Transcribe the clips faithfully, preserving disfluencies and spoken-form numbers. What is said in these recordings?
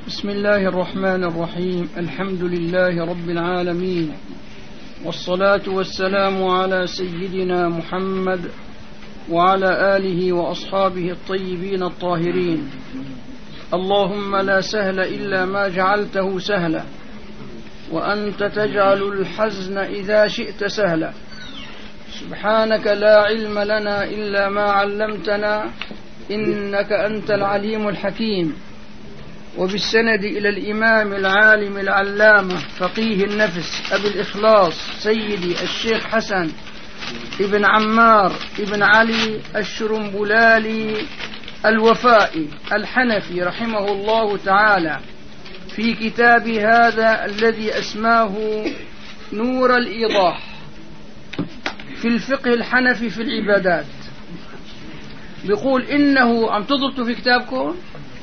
بسم الله الرحمن الرحيم. الحمد لله رب العالمين، والصلاة والسلام على سيدنا محمد وعلى آله وأصحابه الطيبين الطاهرين. اللهم لا سهل إلا ما جعلته سهلا، وأنت تجعل الحزن إذا شئت سهلا. سبحانك لا علم لنا إلا ما علمتنا، إنك أنت العليم الحكيم. وبالسند إلى الإمام العالم العلامة فقيه النفس أبي الإخلاص سيدي الشيخ حسن ابن عمار ابن علي الشرنبلالي الوفائي الحنفي رحمه الله تعالى، في كتاب هذا الذي أسماه نور الإيضاح في الفقه الحنفي في العبادات. بيقول إنه عم تضبطوا في كتابكم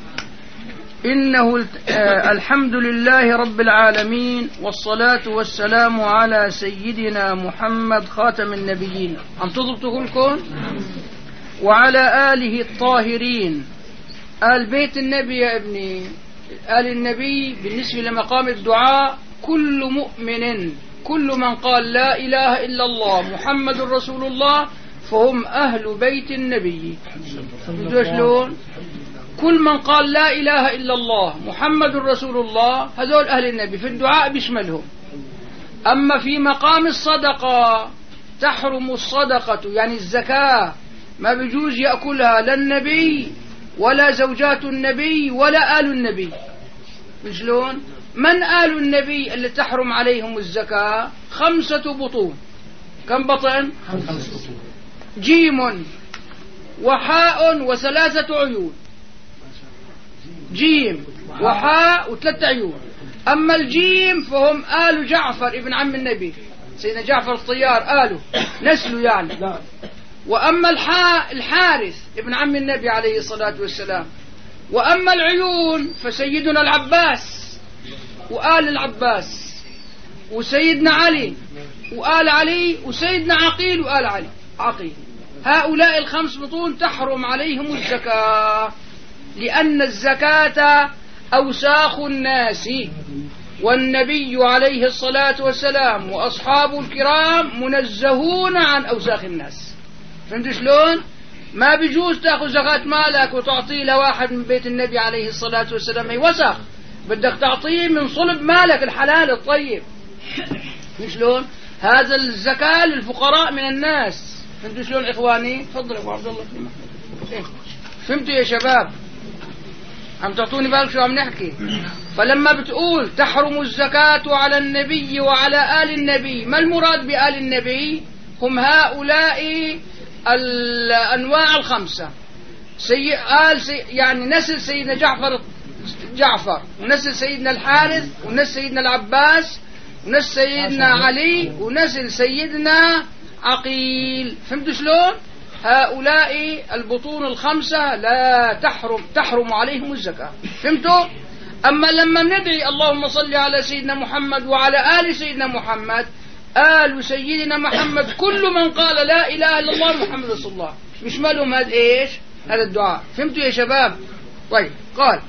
إنه الحمد لله رب العالمين، والصلاة والسلام على سيدنا محمد خاتم النبيين. عم تضبطوا كلكم؟ وعلى آله الطاهرين، آل بيت النبي يا ابني. آل النبي بالنسبة لمقام الدعاء كل مؤمن، كل من قال لا إله إلا الله محمد رسول الله فهم أهل بيت النبي. شلون؟ كل من قال لا إله إلا الله محمد رسول الله هذول أهل النبي، في الدعاء بيشملهم. أما في مقام الصدقة تحرم الصدقة، يعني الزكاة ما بيجوز يأكلها لا النبي ولا زوجات النبي ولا آل النبي. شلون؟ من آل النبي اللي تحرم عليهم الزكاة؟ خمسة بطون. كم بطن؟ جيم وحاء وثلاثة عيون. جيم وحاء وثلاث عيون. أما الجيم فهم آل جعفر ابن عم النبي، سيدنا جعفر الطيار آله نسله يعني. وأما الحاء الحارث ابن عم النبي عليه الصلاة والسلام. وأما العيون فسيدنا العباس وآل العباس، وسيدنا علي وآل علي، وسيدنا عقيل وآل علي عقيل. هؤلاء الخمس بطون تحرم عليهم الزكاة، لأن الزكاة أوساخ الناس، والنبي عليه الصلاة والسلام وأصحابه الكرام منزهون عن أوساخ الناس. فهمت شلون؟ ما بيجوز تأخذ زكاة مالك وتعطيه لواحد من بيت النبي عليه الصلاة والسلام، هي وسخ، بدك تعطيه من صلب مالك الحلال الطيب. شلون؟ هذا الزكاة للفقراء من الناس. فهمتوا شلون إخواني؟ تفضل أبو عبد الله. فهمتوا يا شباب؟ عم تعطوني بالك شو عم نحكي؟ فلما بتقول تحرم الزكاة على النبي وعلى آل النبي، ما المراد بآل النبي؟ هم هؤلاء الأنواع الخمسة. سي... آل سي... يعني نسل سيدنا جعفر جعفر ونسل سيدنا الحارث ونسل سيدنا العباس ونسل سيدنا علي ونسل سيدنا عقيل. فهمتوا شلون؟ هؤلاء البطون الخمسة لا تحرم تحرم عليهم الزكاة. فهمتوا؟ أما لما ندعي اللهم صل على سيدنا محمد وعلى آل سيدنا محمد، آل سيدنا محمد كل من قال لا إله إلا الله محمد رسول الله بيشملهم هذا إيش؟ هذا الدعاء. فهمتوا يا شباب؟ طيب قال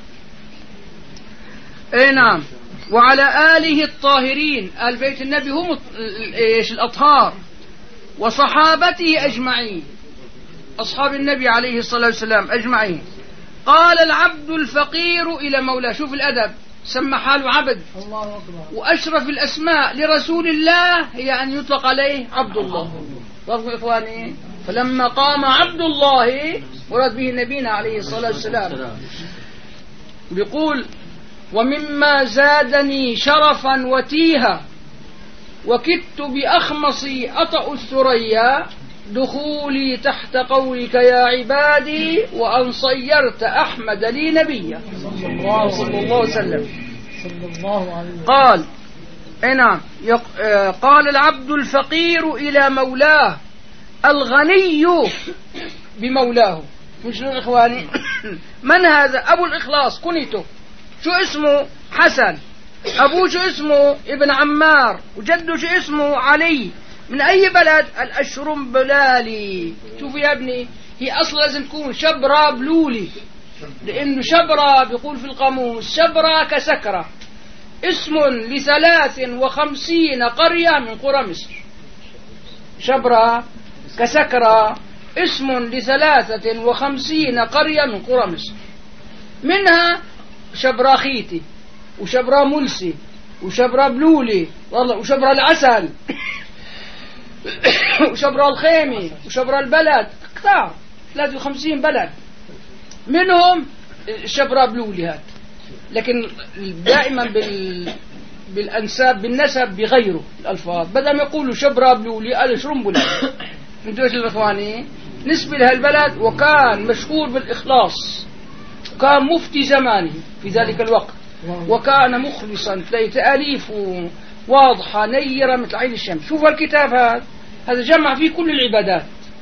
اي نعم. وعلى آله الطاهرين، آل بيت النبي هم إيش؟ الأطهار. وصحابته أجمعين، أصحاب النبي عليه الصلاة والسلام أجمعين. قال العبد الفقير إلى مولاه. شوف الأدب، سمى حاله عبد. وأشرف الأسماء لرسول الله هي أن يطلق عليه عبد الله. وافقوا إخواني؟ فلما قام عبد الله ورد به نبينا عليه الصلاة والسلام. بيقول ومما زادني شرفا وتيها، وكدت بأخمصي أطأ الثريا، دخولي تحت قولك يا عبادي، وأن صيرت أحمد لي نبيا صلى الله عليه وسلم. قال نعم. قال العبد الفقير إلى مولاه، الغني بمولاه. مش إخواني؟ من هذا؟ أبو الإخلاص كنيته. شو اسمه؟ حسن. أبوه شو اسمه؟ ابن عمار. وجده شو اسمه؟ علي. من أي بلد؟ الشرنبلالي. شوفوا يا ابني، هي أصلا لازم تكون شبرا بلولي. لأنه شبرا بيقول في القاموس شبرا كسكرة اسم لثلاث وخمسين قرية من قرى مصر. شبرا كسكرة اسم لثلاثة وخمسين قرية من قرى مصر، منها شبراخيتي وشبرا ملسي وشبرا بلولي والله وشبرا العسل وشبرا الخيمي وشبرا البلد، كثار ثلاثة وخمسين بلد منهم شبرا بلولي هذا. لكن دائما بال بالأنساب بالنسب بغيره الألفاظ، بدل ما يقولوا شبرا بلولي قال شرمبلة. انتوا ايش الإخواني نسبة لهالبلد، وكان مشهور بالإخلاص، كان مفتي زمانه في ذلك الوقت، وكان مخلصا، تلاقي تأليف واضحة نيرة مثل عين الشمس. شوفوا الكتاب هذا هذا جمع فيه كل العبادات.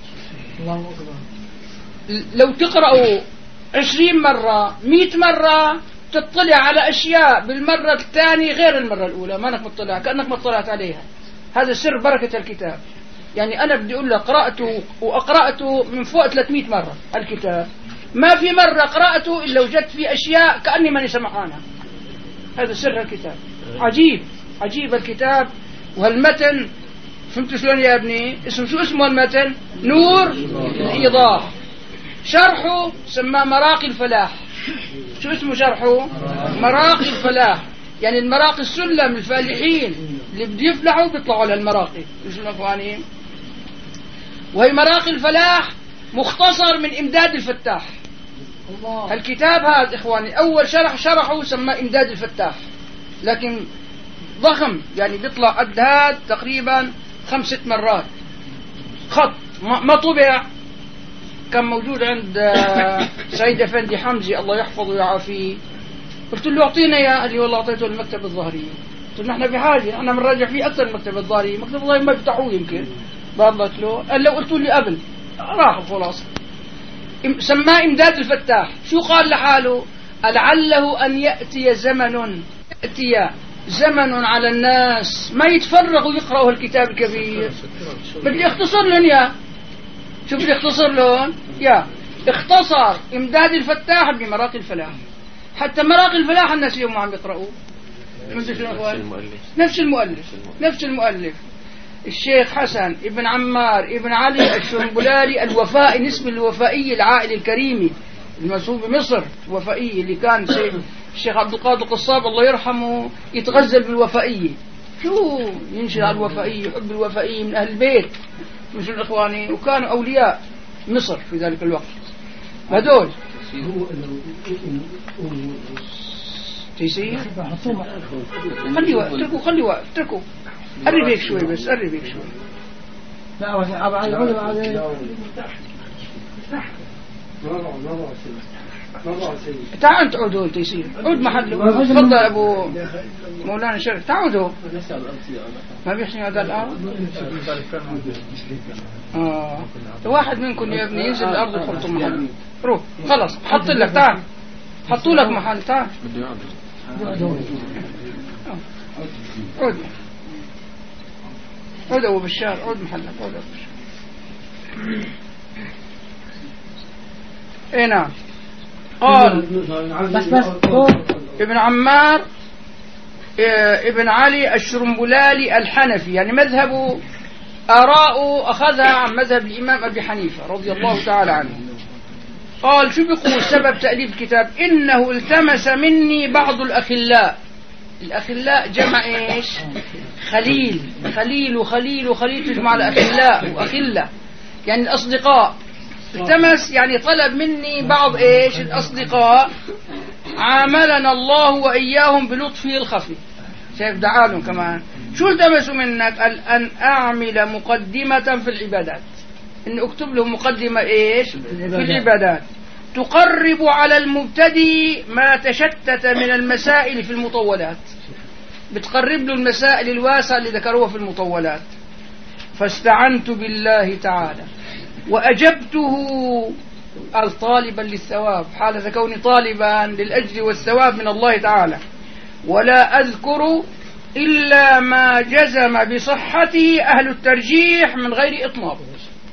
لو تقرأوا عشرين مرة مئة مرة تطلع على أشياء بالمرة الثانية غير المرة الأولى ما أنك مطلع، كأنك مطلعت عليها. هذا سر بركة الكتاب. يعني أنا بدي أقول لك قرأته وأقرأته من فوق ثلاثمئة مرة الكتاب، ما في مرة قرأته إلا وجدت فيه أشياء كأني ماني سمعانها. هذا سر الكتاب. عجيب عجيب الكتاب. وهالمتن فهمت شلون يا ابني؟ اسم شو اسمه المتن؟ نور الإيضاح. شرحه سماه مراقي الفلاح. شو اسمه شرحه؟ مراقي الفلاح. يعني المراقي السلم الفالحين اللي بده يفلحوا بيطلعوا على المراقي. شو الأخواني؟ وهي مراقي الفلاح مختصر من إمداد الفتاح. الله. الكتاب هذا إخواني أول شرح شرحه سماه إمداد الفتاح، لكن ضخم يعني بيطلع قد هذا تقريبا خمسة مرات خط ما طبع. كان موجود عند سيد أفندي حمزي الله يحفظه ويعافيه، قلت له أعطينا يا، قال لي والله أعطيته المكتب الظهرية. قلت له نحن بحاجة، أنا بنراجع فيه أكثر المكتب الظهرية، مكتب الظهرية ما بيفتحوه يمكن. بارك له. قال لو قلت لي قبل راح خلاص. سماه إمداد الفتاح. شو قال لحاله؟ لعله أن يأتي زمن يأتي زمن على الناس ما يتفرغوا يقرأوا الكتاب الكبير. بدي اختصر لهم يا، شوف بدي اختصر لهم يا، اختصر إمداد الفتاح بمراقي الفلاح. حتى مراقي الفلاح الناس اليوم ما عم يقرأوه. نفس المؤلف نفس المؤلف الشيخ حسن ابن عمار ابن علي الشرنبلالي الوفائي، نسبة الوفائي العائل الكريمي المسؤول بمصر، وفائي اللي كان الشيخ عبد القادر قصاب الله يرحمه يتغزل بالوفائية. شو ينشر على الوفائية، يحب الوفائية من أهل البيت مثل الإخواني، وكانوا أولياء مصر في ذلك الوقت هذول. تيسير خلي وقت، اتركوا خلي وقت، اتركوا قرب هيك شوي بس، قرب هيك شوي. لا بس ابعد تعال انت عودوا تيسير، عود محله. تفضل ابو مولانا شرف، تعودوا. ما بيحسن هذا الارض. اه واحد منكم يا ابني ينزل الارض وحطوا محل. روح خلص حط لك، تعال حطوا لك محل. تعال عود عود أبو بشار، عود محلك، عود أبو بشار. اي نعم. قال بس بس ابن عمار ابن علي الشرنبلالي الحنفي، يعني مذهبه آراءه أخذها عن مذهب الإمام أبي حنيفة رضي الله تعالى عنه. قال شو بيقول سبب تأليف الكتاب؟ إنه التمس مني بعض الأخلاء. الأخلاء جمع إيش؟ خليل. خليل وخليل وخليل تجمع الأخلاء وأخلة يعني الأصدقاء. التمس يعني طلب مني بعض إيش؟ الأصدقاء عاملنا الله وإياهم بلطفه الخفي. شايف دعالهم كمان. شو التمسوا منك؟ أن أعمل مقدمة في العبادات، إن أكتب له مقدمة إيش؟ في العبادات تقرب على المبتدئ ما تشتت من المسائل في المطولات، بتقرب له المسائل الواسعة اللي ذكروها في المطولات. فاستعنت بالله تعالى وأجبته طالبا للثواب، حالة كوني طالبا للأجر والثواب من الله تعالى، ولا أذكر إلا ما جزم بصحته أهل الترجيح من غير إطناب.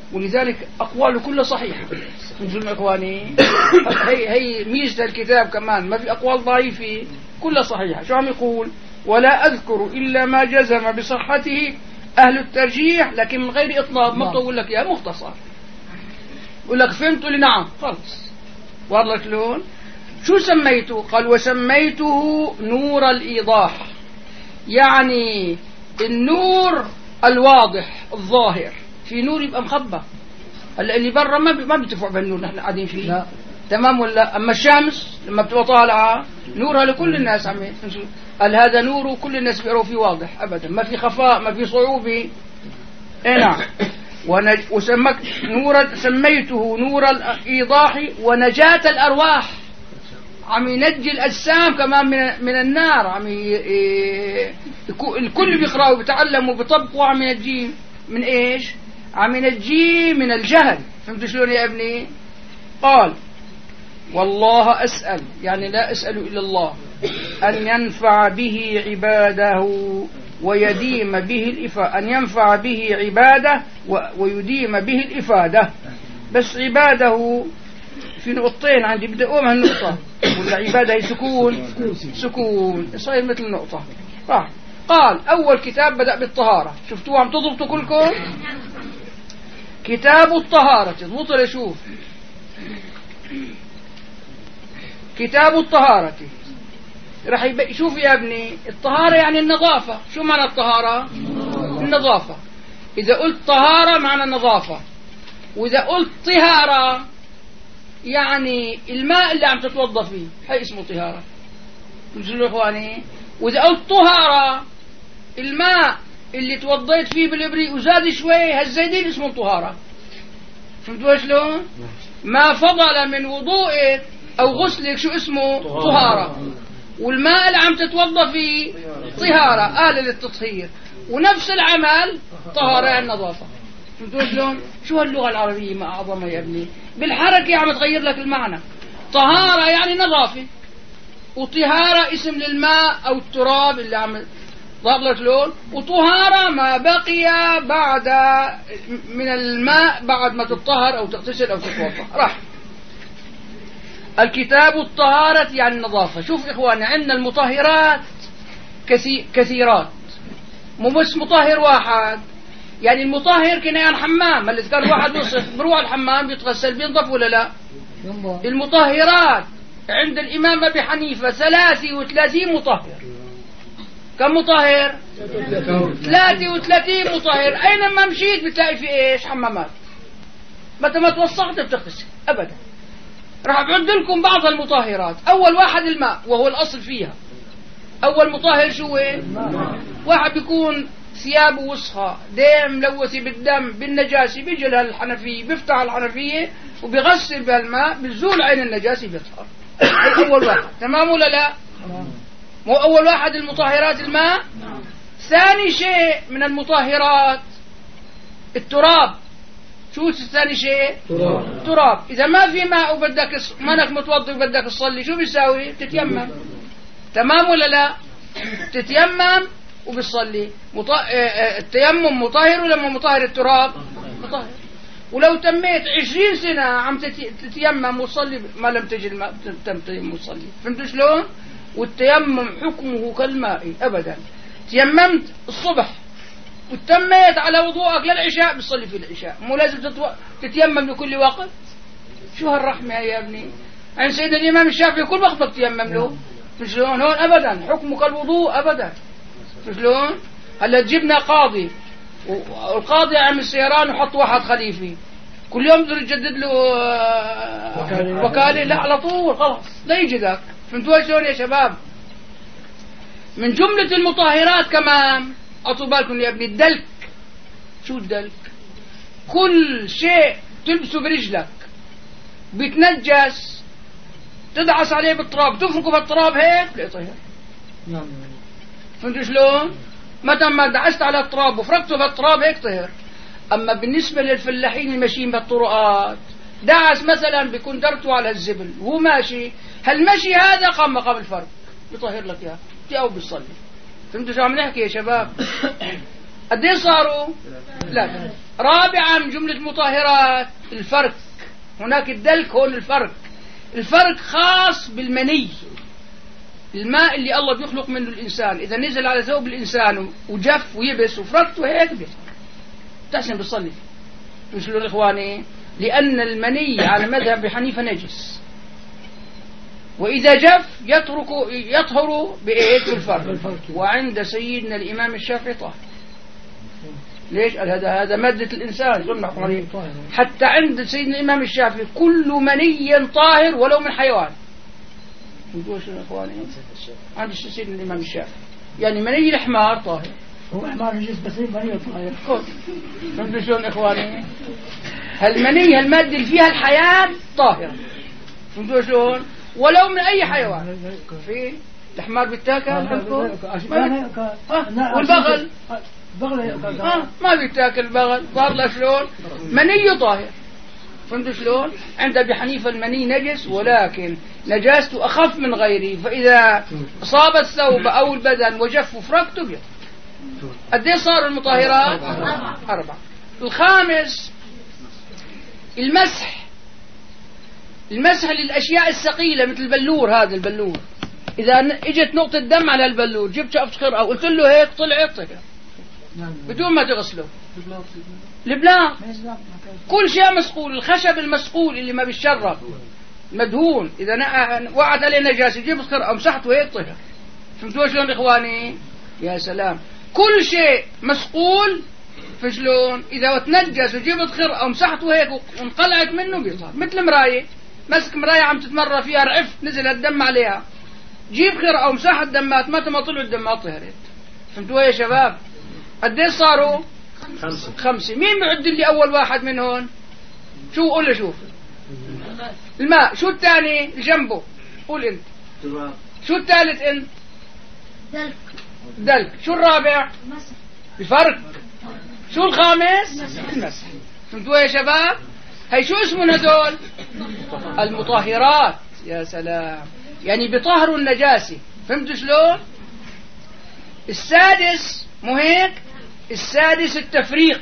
ولذلك أقواله كلها صحيحة. من إخواني هي هي ميزة الكتاب كمان، ما في أقوال ضعيفة، كلها صحيحة. شو عم يقول؟ ولا أذكر إلا ما جزم بصحته أهل الترجيح، لكن من غير إطلاق، ما بطول لك يا مختصر، يقول لك فهمتوا لي نعم خلص. واضح شلون؟ شو سميته؟ قال وسميته نور الإيضاح، يعني النور الواضح الظاهر. في نور يبقى مخبى، هلا اللي برا ما ما بيتفع بالنور نحن قاعدين فيه، لا. تمام ولا؟ اما الشمس لما بتبقى طالعه نورها لكل الناس، عم قال هذا نور كل الناس بيقروا فيه واضح ابدا، ما في خفاء، ما في صعوبه. اي نعم. وسمك نور، سميته نور الايضاح ونجاة الارواح، عم ينجي الاجسام كمان من من النار، عم ي... الكل بيقراوا وبيتعلموا وبيطبقوا، عم ينجيه من ايش؟ عم ينجيه من الجهل. فهمت شلون يا ابني؟ قال والله أسأل، يعني لا أسأل إلا الله، أن ينفع به عباده ويديم به الإفادة، أن ينفع به عباده ويديم به الإفادة. بس عباده في نقطتين عندي، بدي أقوم هالنقطة، ولا عباده سكون سكون صاير مثل نقطة. راح قال أول كتاب بدأ بالطهارة، شفتوه عم تضبطوا كلكم؟ كتاب الطهارة، تضبطوا لشوف كتاب الطهارة. رح يبقى شوف يا ابني، الطهارة يعني النظافة. شو معنى الطهارة؟ النظافة. إذا قلت طهارة معنى النظافة، وإذا قلت طهارة يعني الماء اللي عم تتوضى فيه، هاي اسمه طهارة. مشلو إخواني؟ وإذا قلت طهارة الماء اللي توضيت فيه بالإبريق وزاد شوي، هالزايدين اسمه طهارة. فهمتوا شلون؟ ما فضل من وضوئك أو غسلك شو اسمه؟ طهارة. والماء اللي عم تتوضى فيه طهارة، آلة للتطهير. ونفس العمل طهارة النظافة. فهمتوا شلون؟ شو هاللغة العربية ما أعظمها يا ابني؟ بالحركة عم تغير لك المعنى. طهارة يعني نظافة، وطهارة اسم للماء أو التراب اللي عم ضابط لون، وطهارة ما بقي بعد من الماء بعد ما تطهر أو تغتسل أو تتوضأ. راح الكتاب الطهارة يعني النظافة. شوف إخواني، عندنا المطهرات كثيرات، مو بس مطهر واحد. يعني المطهر كناية الحمام، اللي كان واحد وصف بروح الحمام بيتغسل بينضف ولا لا؟ المطهرات عند الإمام أبي حنيفة ثلاثة وثلاثين مطهر. كم مطهر؟ ثلاثة وثلاثين مطهر. أينما مشيت بتلاقي في إيش؟ حمامات. متى ما توسخت بتغسل أبدا. راح بعد لكم بعض المطهرات. أول واحد الماء، وهو الأصل فيها. أول مطهر شو وين؟ واحد بيكون ثيابه وسخة، دم ملوثة بالدم بالنجاسة، بيجي لها الحنفية، بيفتح الحنفية وبيغسل بهالماء، بيزول عين النجاسة بيطهر. أول واحد. تمام ولا لا؟ مو أول واحد المطهرات الماء؟ ثاني شيء من المطهرات التراب. شو ثاني شيء؟ تراب. تراب. إذا ما في ماء وبدك منك متوضي وبدك تصلي، شو بيساوي؟ تتيمم. تمام ولا لا؟ تتيمم وبتصلي. مط... التيمم مطهر ولا مو مطهر؟ التراب مطهر. ولو تميت عشرين سنة عم تتيمم وتصلي ما لم تجد الماء تتيمم وتصلي. فهمتوا شلون؟ والتيمم حكمه كالماء أبدا. تيممت الصبح وتميت على وضوءك للعشاء بتصلي في العشاء، مو لازم تتو... تتيمم لكل وقت. شو هالرحمة يا ابني؟ عن سيدنا الإمام الشافعي كل وقت بتيمم له. شلون هون؟ أبدا حكمه كالوضوء أبدا. شلون؟ هلا جبنا قاضي، والقاضي عم السيران وحط واحد خليفي، كل يوم بده يجدد له وكالة. وكالة لا على طول خلاص لا يجي ذاك. فهمتوا شلون يا شباب؟ من جملة المطهرات كمان أعطوا بالكم يا ابني الدلك. شو الدلك؟ كل شيء تلبسه برجلك بيتنجس تدعس عليه بالتراب، تفركه بالتراب هيك لا يطهر. نعم. فهمتوا شلون؟ متى ما دعست على التراب وفركته بالتراب هيك طهر. أما بالنسبة للفلاحين الماشيين بالطرقات، دعس مثلا بيكون درته على الزبل وهو ماشي، هالمشي هذا قام مقام الفرق، بيطهر لك اياه او بيصلي. فهمتوا شو عم نحكي يا شباب؟ قد ايه صاروا؟ لا. رابعا من جملة المطهرات الفرك. هناك الدلك، هون الفرك. الفرك خاص بالمني، الماء اللي الله بيخلق منه الإنسان إذا نزل على ثوب الإنسان وجف ويبس وفركت وهيك تحسن بتصلي. شو الإخواني؟ لأن المني على مذهب أبي حنيفة نجس، وإذا جف يترك يطهر بإيه؟ بالفرك. وعند سيدنا الإمام الشافعي طاهر. ليش؟ قال هذا هذا مادة الإنسان حتى عند سيدنا الإمام الشافعي كل مني طاهر ولو من حيوان. نقول شو إخواني؟ عند سيدنا الإمام الشافعي يعني مني الحمار طاهر. هو حمار نجس بس مني طاهر. فهمتوا شلون إخواني؟ هالمني هالمادة اللي فيها الحياة طاهرة. فهمتوا شلون؟ ولو من أي حيوان. في الحمار بيتاكل والبغل آه ما بيتاكل البغل. فهذا شلون؟ مني طاهر. فهمتوا شلون؟ عند أبي حنيفة المني نجس ولكن نجاسته أخف من غيره، فإذا أصاب الثوب أو البدن وجف وفركته بيطهر. قد ايه صار المطهرات؟ أربعة. الخامس المسح. المسح للأشياء الثقيلة مثل البلور. هذا البلور إذا اجت نقطة دم على البلور جبت شقفة خرقة وقلت له هيك طلعت بدون ما تغسله. البلاط كل شيء مسقول. الخشب المسقول اللي ما بيشرب مدهون إذا وقعت عليه نجاسة جبت خرقة ومسحته هيك طلع. فهمتوا شلون إخواني؟ يا سلام. كل شيء مسقول فشلون إذا تنجس وجبت خرقة ومسحته هيك وانقلعت منه بيطهر. مثل مراية، مسك مراية عم تتمرى فيها رعف نزل الدم عليها جيب خرقة ومسح الدمات متى ما طلعوا الدمات طهرت. فهمتوا يا شباب؟ قديش صاروا؟ خمسة. خمسة. مين بيعد لي أول واحد من هون؟ شو قول له شوف. الماء. شو الثاني جنبه؟ قول أنت. شو الثالث أنت؟ دلك. دلك. شو الرابع؟ بفرق. شو الخامس؟ المسح. فهمتوا يا شباب؟ هي شو اسمه هذول؟ المطهرات. يا سلام. يعني بيطهروا النجاسة. فهمتوا شلون؟ السادس مو هيك؟ السادس التفريق.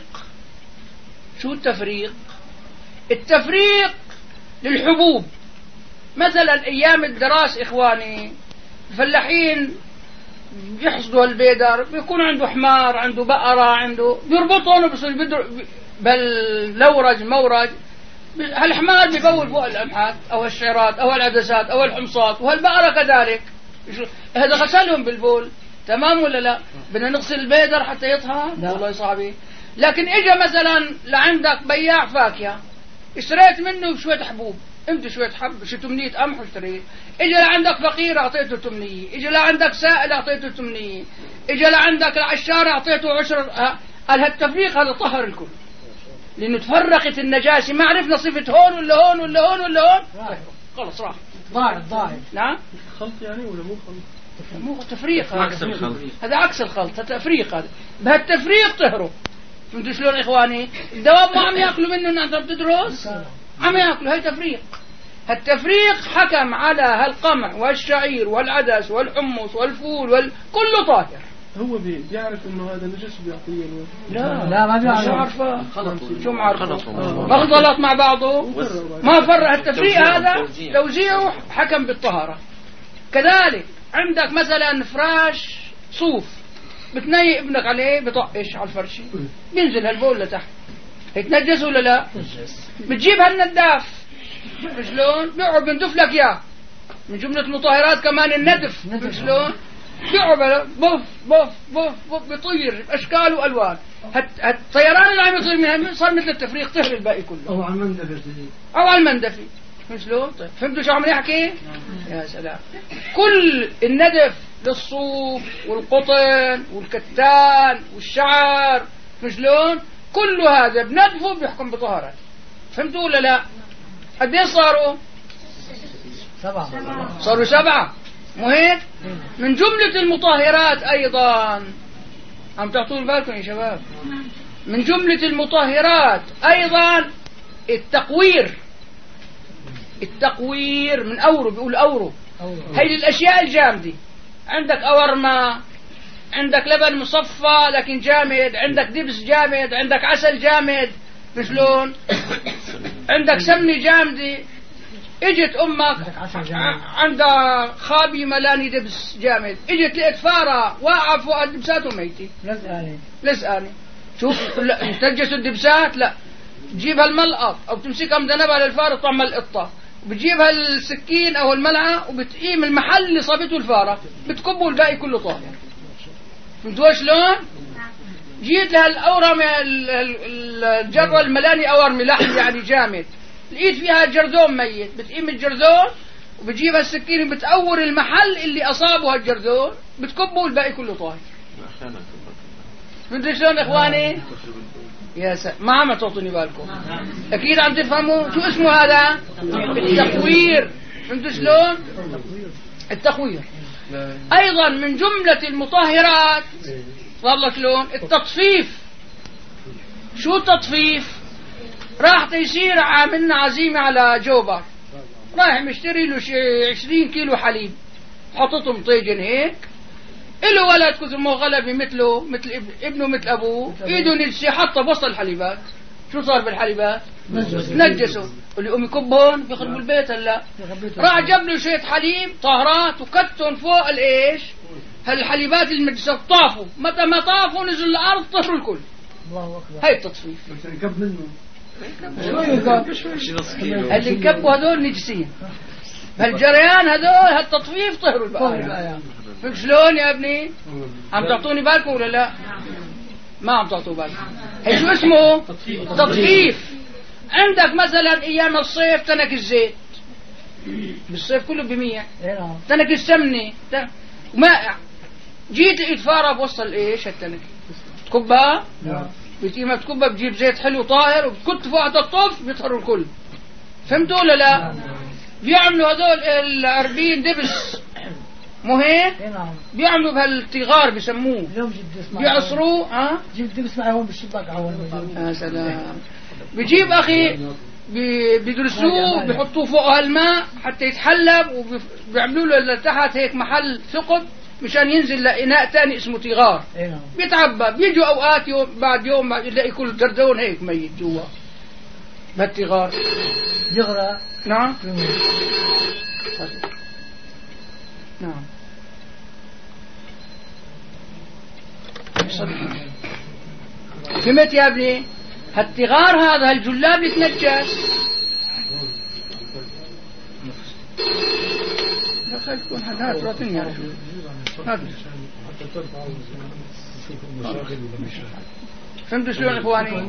شو التفريق؟ التفريق للحبوب. مثلا ايام الدراسة اخواني الفلاحين بيحصدوا البيدر بيكون عنده حمار عنده بقرة عنده بيربطهم وبصير بدر باللورج مورج. هالحمار بيبول فوق الأمحات أو الشعرات أو العدسات أو الحمصات وهالبقرة كذلك. هذا غسلهم بالبول تمام ولا لا؟ بدنا نغسل البيدر حتى يطهر؟ والله صعبي. لكن اجا مثلا لعندك بياع فاكهة اشتريت منه شوية حبوب انت شوية حب شو تمنية قمح اشتريت. اجا لعندك فقير اعطيته تمنية. اجا لعندك سائل اعطيته تمنية. اجا لعندك العشار اعطيته عشر. قال هالتفريق هذا طهر الكل لانه تفرقت النجاسة. ما عرفنا صفة هون ولا هون ولا هون ولا هون خلص راح ضاعت ضاعت. نعم خلط يعني ولا مو خلط؟ مو تفريق. عكس الخلط. هذا عكس الخلط. هذا تفريق. هذا بهالتفريق تهرب. فهمتوا شلون إخواني؟ الدواب ما عم يأكلوا منه أنت بتدرس عم يأكلوا. هاي تفريق. هالتفريق حكم على هالقمع والشعير والعدس والحمص والفول وال... كله طاهر. هو بي بيعرف إنه هذا نجس بيعطيه الوقت. لا لا ما بيعرف. شو عارفه؟ شو معرفه؟ مخلط مع بعضه ما فرق. التفريق هذا توزيعه حكم بالطهارة. كذلك عندك مثلا فراش صوف بتنيق ابنك عليه بطقش على الفرشة بينزل هالبول لتحت يتنجس ولا لا؟ بتجيب هالنداف شلون؟ بيقعد بندف لك اياه. من جملة المطهرات كمان الندف شلون؟ بيقعد بوف بوف بوف بوف بيطير اشكال والوان. هالطيران اللي عم يطير منها صار مثل التفريق طهر الباقي كله. او على المندفة او على المندفة شلون؟ طيب فهمتوا شو عم يحكي؟ يا سلام. كل الندف للصوف والقطن والكتان والشعر شلون؟ كل هذا بندفه بيحكم بطهارة. فهمتوا ولا لا؟ قديش صاروا؟ سبعة. صاروا سبعة مو هيك؟ من جملة المطهرات أيضا عم تعطون بالكم يا شباب. من جملة المطهرات أيضا التقوير. التقوير من أورو بيقول أورو. هي للأشياء الجامدة. عندك أورما عندك لبن مصفى لكن جامد، عندك دبس جامد، عندك عسل جامد، شلون؟ عندك سمنة جامدة، اجت امك عندها خابي ملاني دبس جامد، اجت لقيت فارة واقعة فوق الدبسات وميتة لزقانة لزقانة. شوف تنجسوا الدبسات؟ لا، تجيبها الملقط او تمسكها مذنبها للفارة تعمل القطة، وبتجيبها السكين او الملعقة وبتقيم المحل اللي صابته الفارة بتكبه الباقي كله طاهر. فهمتوا شلون؟ جيت لهالاورم الجرة الملاني اورم لحم يعني جامد، لقيت فيها جرذون ميت، بتقيم الجرذون وبتجيبها السكين بتقور المحل اللي اصابه هالجرذون بتكبه الباقي كله طاهر. فهمتوا شلون اخواني؟ يا سلام، ما عم تعطوني بالكم، اكيد عم تفهموا شو اسمه هذا؟ التخوير. فهمتوا شلون؟ التخوير. ايضا من جملة المطهرات والله شلون؟ التطفيف. شو التطفيف؟ راح يصير عاملنا عزيمة على جوبر، رايح مشتري له شي عشرين كيلو حليب، حطتهم طيجن هيك، إله ولد كثر ما غلبي مثله مثل ابنه مثل أبوه، إيده نجسي حطه بوسط الحليبات، شو صار بالحليبات؟ نجسوا، اللي يقوم يكبهم بيخربوا البيت. هلا راح جاب له شوية حليب طاهرات وكتهم فوق الإيش؟ هالحليبات المنجسة طافوا، متى ما طافوا نزلوا الأرض طهروا الكل. الله أكبر. هاي التطفيف. بس نكب منه اللي نكبوا هذول نجسين، بهالجريان هذول هالتطفيف طهروا البقايا. فهمت شلون يا ابني؟ عم تعطوني بالكم ولا لا؟ ما عم تعطوا بالكم. هي شو اسمه؟ تطفيف. عندك مثلا ايام الصيف تنك الزيت، بالصيف كله بمية، تنك السمنة ومائع، جيت لقيت فارة بوسط الايش هالتنك، تكبها بتقيمها تكبها، بتجيب زيت حلو طاهر وبتكت فوق الطف بيطهروا الكل. فهمتوا ولا لا؟ بيعملوا هذول العربين دبس، مو هيك؟ بيعملوا بهالتغار بسموه، بيعصروه. ها جيب دبس معي هون بالشباك عون. يا سلام. بيجيب اخي بيدرسوه بيحطوه فوق هالماء حتى يتحلب، وبيعملوا له لتحت هيك محل ثقب مشان ينزل لإناء تاني اسمه تغار، بيتعبى. بيجوا اوقات يوم بعد يوم بعد يلاقي كل جردون هيك ميت جوا بهالتغار يغرق. نعم نعم. فهمت يا ابني؟ هالتغار هذا هالجلاب يتنجس. لا خلي تكون هذا تراثين يا رجل. فهمتوا شلون اخواني؟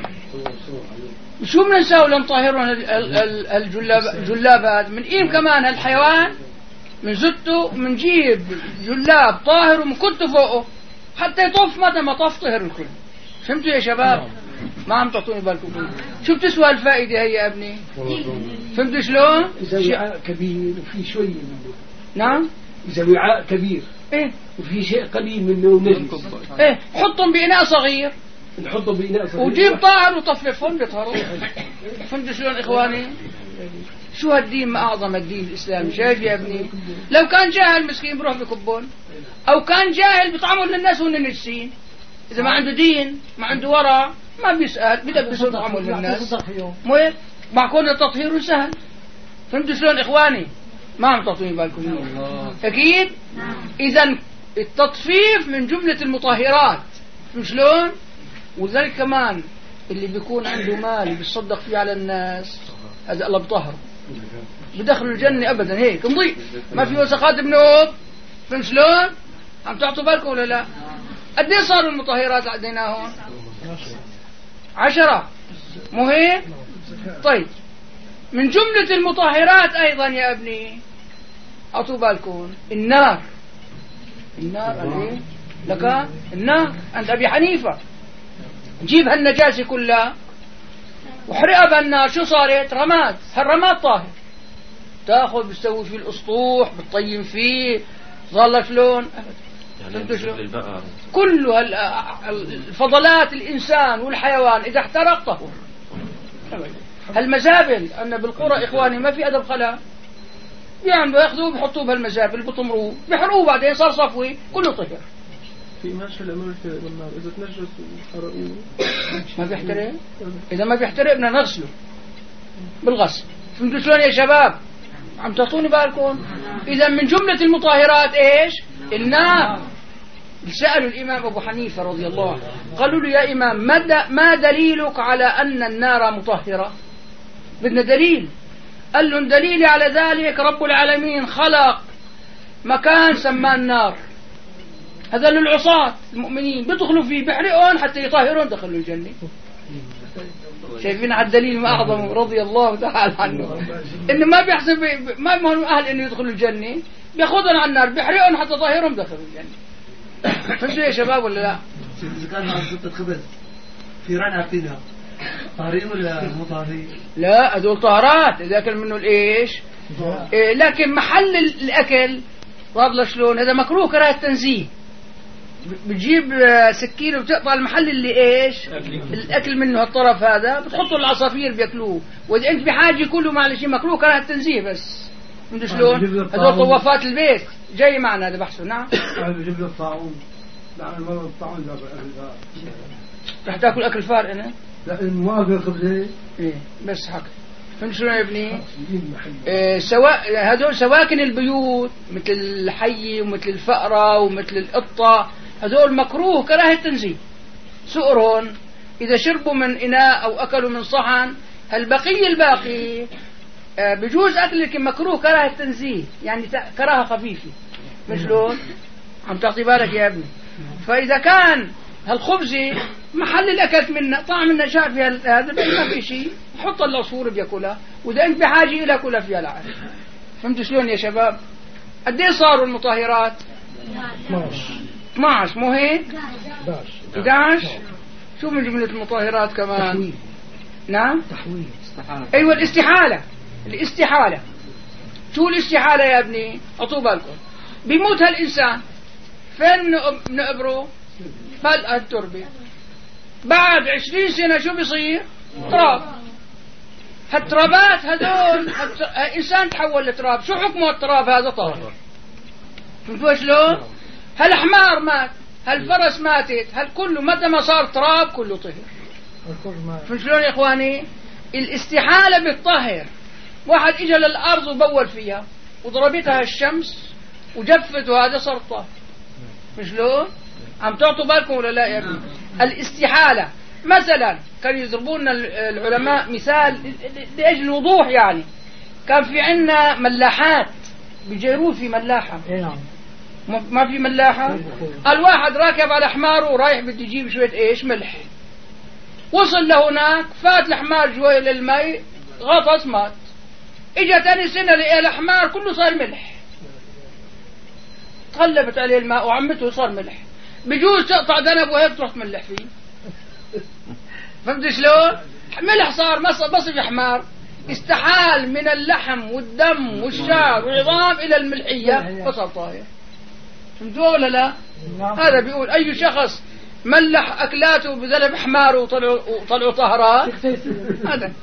شو بنساوي لنطهرون الجلابات؟ من ايم كمان هالحيوان من زته منجيب جلاب طاهر ومنكته فوقه حتى يطف، متى ما طف طهر الكل. فهمتوا يا شباب؟ ما عم تعطوني بالكم. شو بتسوى الفائدة هي يا ابني؟ فهمتوا شلون؟ إذا وعاء كبير وفي شوي منه. نعم؟ إذا وعاء كبير إيه؟ وفي شيء قليل منه نجس، إيه؟ حطهم بإناء صغير، نحطهم بإناء صغير وجيب طاهر وطففهم بيطهروا. فهمتوا شلون إخواني؟ شو هالدين ما أعظم الدين الإسلامي. شايف يا ابني؟ لو كان جاهل مسكين بروح بكبون، أو كان جاهل بيطعموا للناس وهن نجسين. إذا ما عنده دين ما عنده ورع ما بيسأل، بيدبسوا يطعموا للناس. مو معكون التطهير سهل. فهمتوا شلون إخواني؟ ما عم تعطوني بالكم. أكيد. إذا التطفيف من جملة المطهرات. شلون؟ وذلك كمان اللي بيكون عنده مال بيصدق فيه على الناس هذا الله بطهر، بدخلوا الجنة أبدا. هيك نضيف ما في وسخات بنوب. فهمت شلون؟ عم تعطوا بالكم ولا لا؟ قد ايه صاروا المطهرات اللي عديناهم؟ عشرة، مو هيك؟ طيب من جملة المطهرات أيضا يا ابني أعطوا بالكم النار. النار عليه لك النار عند أبي حنيفة، جيب هالنجاسة كلها وحرقها بالنار، شو صارت؟ رماد. هالرماد طاهر، تاخذ بتسوي فيه الأسطوح بتطين فيه، ظل شلون؟ فهمتوا شلون؟ كل الفضلات الإنسان والحيوان إذا احترق طهر. هالمزابل أن بالقرى إخواني ما في أدب خلا، بيعملوا ياخذوه بحطوه بهالمزابل بطمروه بحرقوه بعدين صار صفوي كله طهر. في ما شلة ما بيحترق بالنار إذا تنجس وحرقوه ما بيحترق. إذا ما بيحترق بدنا نغسله بالغسل. فهمتوا شلون يا شباب؟ عم تعطوني بالكم؟ إذا من جملة المطهرات إيش؟ النار. سألوا الإمام أبو حنيفة رضي الله عنه قالوا له يا إمام ما دليلك على أن النار مطهرة؟ بدنا دليل. قال لهم دليلي على ذلك رب العالمين خلق مكان سماه النار، هذا للعصاة المؤمنين بدخلوا فيه بحرقهم حتى يطهرون دخلوا الجنة. شايفين على الدليل ما أعظمه رضي الله تعالى عنه، إنه ما بيحسب ما بهم أهل إنه يدخلوا الجنة، بياخذهم على النار بحرقهم حتى يطهرهم دخلوا الجنة. فهمتوا يا شباب ولا لا؟ إذا كان على زبدة خبز في رنعة فيها طاهرين ولا مو طاهرين؟ لا هذول طهارات إذا أكل منه الإيش. إيه لكن محل الأكل واضح شلون هذا مكروه كراهة تنزيه. بتجيب سكين وبتقطع المحل اللي إيش الأكل منه الطرف هذا بتحطه العصافير بياكلوه، وإذا أنت بحاجة كله معلش مكروه كراهة تنزيه بس. فهمت شلون؟ هذول طوافات البيت جاي معنا هذا بحثه. نعم بجيب له الطاعون. نعم مرة الطاعون رح تاكل أكل فار أنا؟ لا ما أكل خبزة. إيه بس حق. فهمت شلون يا ابني؟ إيه سواء هذول سواكن البيوت مثل الحي ومثل الفأرة ومثل القطة هذول مكروه كراهة تنزيه. سؤرهم إذا شربوا من إناء أو أكلوا من صحن هالبقية الباقي آه بجوز أكل لكن مكروه كراهة تنزيه يعني كراهة خفيفة. مشلون؟ عم تعطي بالك يا ابني؟ فإذا كان هالخبزة محل الأكلت منه طعم النشاء في هذا ما في شيء حط العصفور بياكلها، وإذا أنت بحاجة إلى كلها فيها العافية. فهمت شلون يا شباب؟ قد ايه صاروا المطهرات؟ اثنا عشر مو هيك؟ احد عشر. شو من جملة المطهرات كمان؟ تحويل. نعم تحويل. أيوة الاستحالة. الاستحالة شو الاستحالة يا ابني؟ أعطوا بالكم بيموت هالإنسان فين نقبره؟ فلقى التربة بعد عشرين سنة شو بيصير؟ تراب. هالترابات هذول هالت... إنسان تحول لتراب شو حكمه التراب هذا؟ طاهر. فهمتوا شلون؟ هالحمار مات هالفرس ماتت هالكله متى ما صار تراب كله طهر. فهمتوا شلون يا إخواني؟ الاستحالة بالطهر. واحد إجا للأرض وبول فيها وضربتها الشمس وجفت وهذا صار طاهر. شلون؟ عم تعطوا بالكم ولا لا يا ابني؟ الاستحالة مثلا كانوا يضربون العلماء مثال لأجل الوضوح يعني. كان في عنا ملاحات بيجيروا في ملاحة ما في ملاحة. الواحد راكب على حماره ورايح بده يجيب شوية ايش ملح، وصل لهناك فات الحمار جوي للمي غطس مات. اجا تاني سنة لقى الحمار كله صار ملح، تغلبت عليه الماء وعمته صار ملح. بجوز تقطع ذنب وهيك تروح تملح فيه. فهمت شلون؟ ملح صار بصف حمار. استحال من اللحم والدم والشعر والعظام إلى الملحية فصار طاهر. فهمتوا ولا لا؟ هذا بيقول أي شخص ملح أكلاته بذنب حماره وطلعوا وطلعوا طهرات هذا.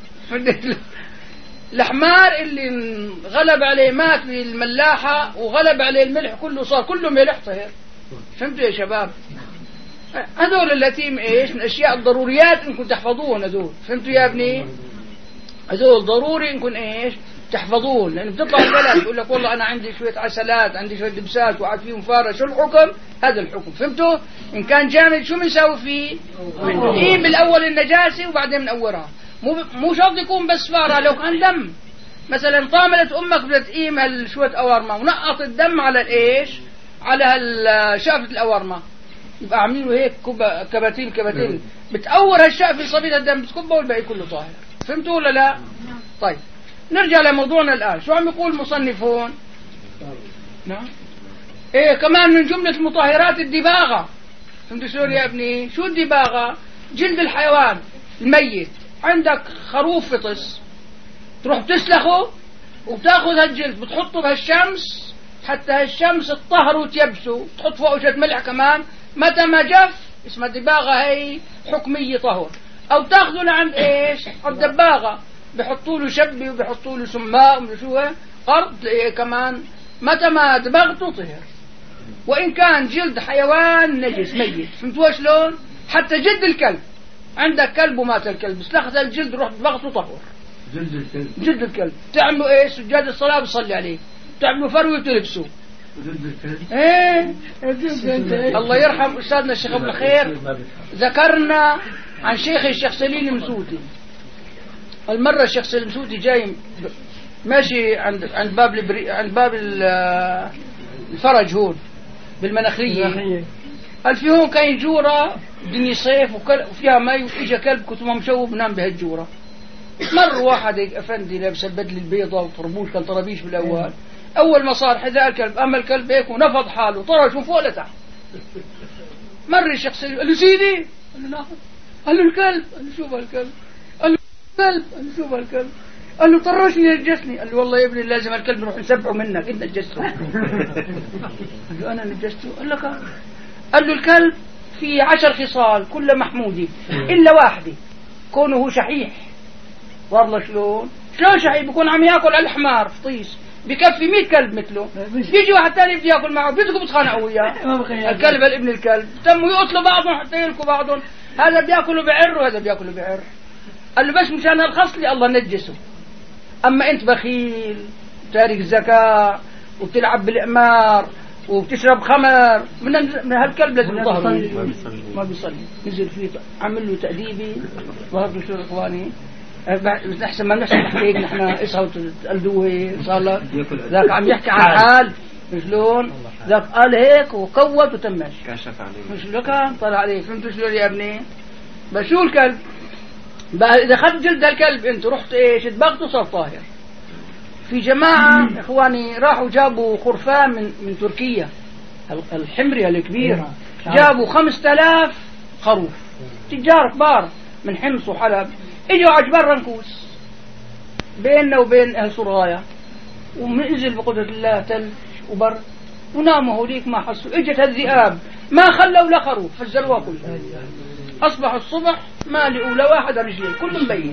الحمار اللي غلب عليه مات بالملاحة وغلب عليه الملح كله صار كله ملح طهر. فهمتوا يا شباب؟ هذول التي ايش من الاشياء الضروريات انكم تحفظوهم هذول. فهمتوا يا ابني؟ هذول ضروري انكم ايش تحفظوهم، لان بتطلع البلد يقول لك والله انا عندي شويه عسلات عندي شويه دبسات وقعد فيهم فاره شو الحكم؟ هذا الحكم. فهمتوا؟ ان كان جامد شو بنساوي فيه؟ بنقيم بالاول النجاسه وبعدين بنقورها. مو مو شرط يكون بس فاره، لو كان دم مثلا طاملت امك بدها تقيم هالشويه اورمه ونقط الدم على الايش؟ على هالشافة الأورمة يبقى عاملين له هيك كوبا كباتين كباتين بتأور هالشافة صبيت الدم بتكبه والباقي كله طاهر. فهمتوا ولا لا؟ طيب نرجع لموضوعنا الآن. شو عم يقول المصنفون؟ نعم إيه كمان من جملة المطهرات الدباغة. فهمتوا شلون يا ابني؟ شو الدباغة؟ جلد الحيوان الميت. عندك خروف فطس تروح تسلخه وبتاخذ هالجلد بتحطه بهالشمس حتى هالشمس تطهر وتيبسه، تحط فوقه شوية ملح كمان متى ما جف اسمها دباغة هي حكمية طهر. أو تاخذه لعند إيش؟ الدباغة بحطوا له شبي وبحطوا له سماء وشو قرض كمان متى ما دبغته طهر. وإن كان جلد حيوان نجس ميت. فهمتوا شلون؟ حتى جلد الكلب، عندك كلب ومات الكلب بس لخذ الجلد روح ضغطه طهور. جلد الكلب جلد الكلب تعملوا ايش؟ سجاد الصلاة بصلي عليه، تعملوا فروي وتلبسوا. جلد الكلب ايه الله يرحم استاذنا الشيخ ابن الخير ذكرنا عن شيخ الشيخ سليم المسوتي. المرة الشيخ سليم المسوتي جاي ماشي عند عند باب البري... عند باب الفرج هون بالمناخلية. قال في هون كاين جورة دنيا صيف وفيها مي وإجا كلب كنت مشوب نام بهالجورة. مر واحد أفندي لابس البدلة البيضاء وطربوش كان طرابيش بالأول. أول ما صار حذاء الكلب أما الكلب هيك ونفض حاله طرش من فوق لتحت. مر الشخص قال له سيدي، قال له نعم. قال له الكلب، قال له شوف الكلب، قال له الكلب، قال له شوف الكلب، قال له طرشني نجسني. قال له والله يا ابني لازم الكلب نروح نسبعه منك انت نجسته. قال له انا نجسته؟ قال لك قال له الكلب فيه عشر خصال كلها محمودة إلا واحدة كونه شحيح. والله شلون؟ شلون شحيح؟ بيكون عم ياكل على الحمار فطيس بكفي مئة كلب مثله. بيجي واحد ثاني بده ياكل معه بيدقوا بيتخانقوا وياه. الكلب الابن الكلب تموا يقتلوا بعضهم حتى يلكوا بعضهم. هذا بياكلوا بعر وهذا بياكلوا بعر. قال له بس مشان هالخصلة الله نجسه. أما أنت بخيل تارك الزكاة وبتلعب بالإعمار وبتشرب خمر من من هالكلب لازم يطهر. ما بيصلي نزل فيه عمل له تأديبي ظهر له شو إخواني أحسن ما نحسن نحكيك نحن إسهوت الدوه صار له ذاك عم يحكي عن حال شلون ذاك قال هيك وقوت وتمش كشف عليه مش لو كان طلع عليه. فهمتوا شلون يا ابني؟ بشو الكلب بقى إذا أخذت جلد الكلب أنت رحت إيش دبغته صار طاهر. في جماعة إخواني راحوا جابوا خرفان من من تركيا الحمري الكبير جابوا خمسة آلاف خروف تجار كبار من حمص وحلب اجوا على جبال رنكوس بيننا وبين أهل سرايا ونزل بقدرة الله ثلج وبرد وناموا هوليك ما حسوا. اجت الذئاب ما خلوا لا خروف فجروها كلها. أصبح الصبح ما لقوا لا واحد رجلين كلهم مبين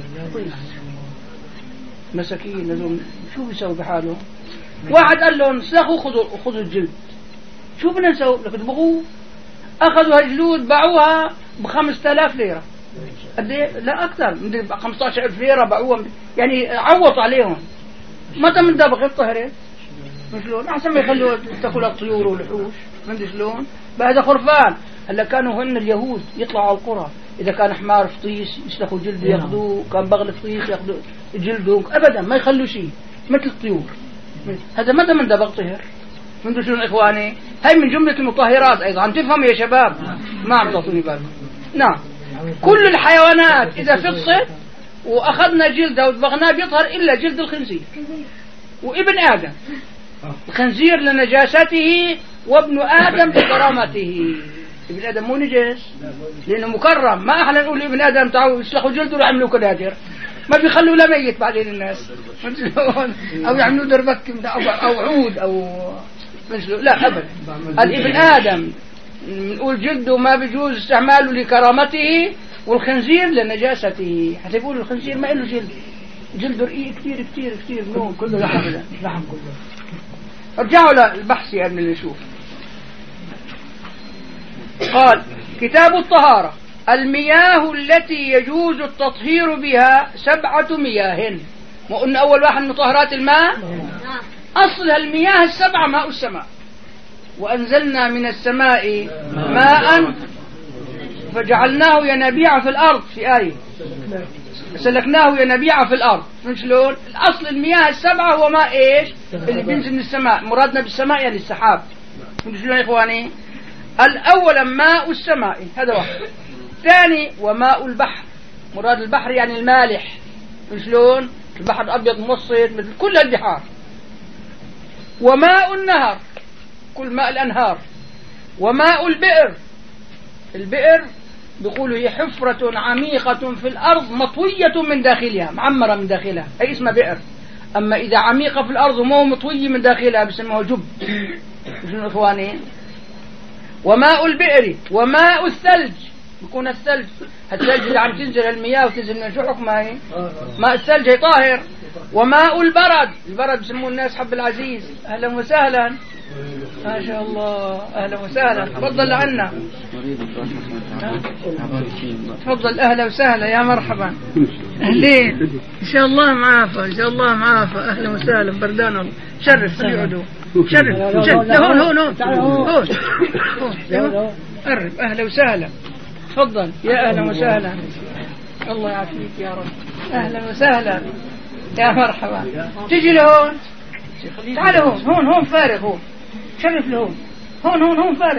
مساكين لهم شو بيسوي بحالهم. واحد قال لهم سلخوا خذوا خذوا الجلد شو بدنا نسوي لك تبغوه. أخذوا هالجلود باعوها بخمسة آلاف ليرة قد ايه لا أكثر من خمسة عشر ألف ليرة باعوها يعني عوض عليهم. متى من دبغ الطهرة شلون أحسن ما يخلوا تاكل الطيور والوحوش. فهمت شلون؟ بعد خرفان هلا كانوا هن اليهود يطلعوا على القرى إذا كان حمار فطيس يسلخوا جلده ياخذوه كان بغل فطيس ياخذوا جلده أبدا ما يخلوا شيء مثل الطيور. هذا متى من دبغ طهر. فهمتوا شلون إخواني؟ هاي من جملة المطهرات أيضا عم تفهم يا شباب ما عم تعطوني بالكم. نعم كل الحيوانات إذا فطست وأخذنا جلده ودبغناه بيطهر إلا جلد الخنزير وابن آدم. الخنزير لنجاسته وابن آدم لكرامته. ابن آدم مو نجس لأنه مكرم. ما أحلى نقول ابن آدم تعالوا يسلخوا جلده ويعملوا كنادر ما بيخلوا لا ميت بعدين الناس أو يعملوا دربك أو عود أو لا أبدا. الابن آدم نقول جلده ما بيجوز استعماله لكرامته والخنزير لنجاسته. حتى يقولوا الخنزير ما له جلد جلده رقيق كتير كتير كتير نوم كله لحم لحم كله. ارجعوا للبحث يا ابن نشوف. قال كتاب الطهارة المياه التي يجوز التطهير بها سبعة مياه. وقلنا أول واحد من طهارات الماء أصل المياه السبعة ماء السماء وأنزلنا من السماء ماء فجعلناه ينابيع في الأرض في آية سلكناه ينابيع في الأرض. من شلون؟ الأصل المياه السبعة هو ماء إيش اللي بينزل من السماء. مرادنا بالسماء يعني السحاب. من شلون يا إخواني؟ الأول ماء السماء هذا واحد. ثاني وماء البحر مراد البحر يعني المالح. من شلون؟ البحر الأبيض متوسط مثل كل البحار. وماء النهر كل ماء الأنهار. وماء البئر البئر بيقولوا هي حفرة عميقة في الأرض مطوية من داخلها معمرة من داخلها أي اسمها بئر. أما إذا عميقة في الأرض ومو مطوية من داخلها بسموه جب. شنو إخواني؟ وماء البئر وماء الثلج بيكون الثلج الثلج اللي عم تنزل المياه وتنزل من شحك ماء ماء الثلج هي طاهر. وماء البرد البرد بسموه الناس حب العزيز أهلا وسهلا ما شاء الله أهلا وسهلا تفضل عنا تفضل أهلا وسهلا يا مرحبا أهلين إن شاء الله معافى إن شاء الله معافى أهلا وسهلا بردان الله شرف يقعدوا شرف شرف هون هون هون هون قرب أهلا وسهلا تفضل يا أهلا وسهلا الله يعافيك يا رب أهلا وسهلا يا مرحبا تجي لهون تعال هون هون هون فارغ هون شرف لهون هون هون هون فارغ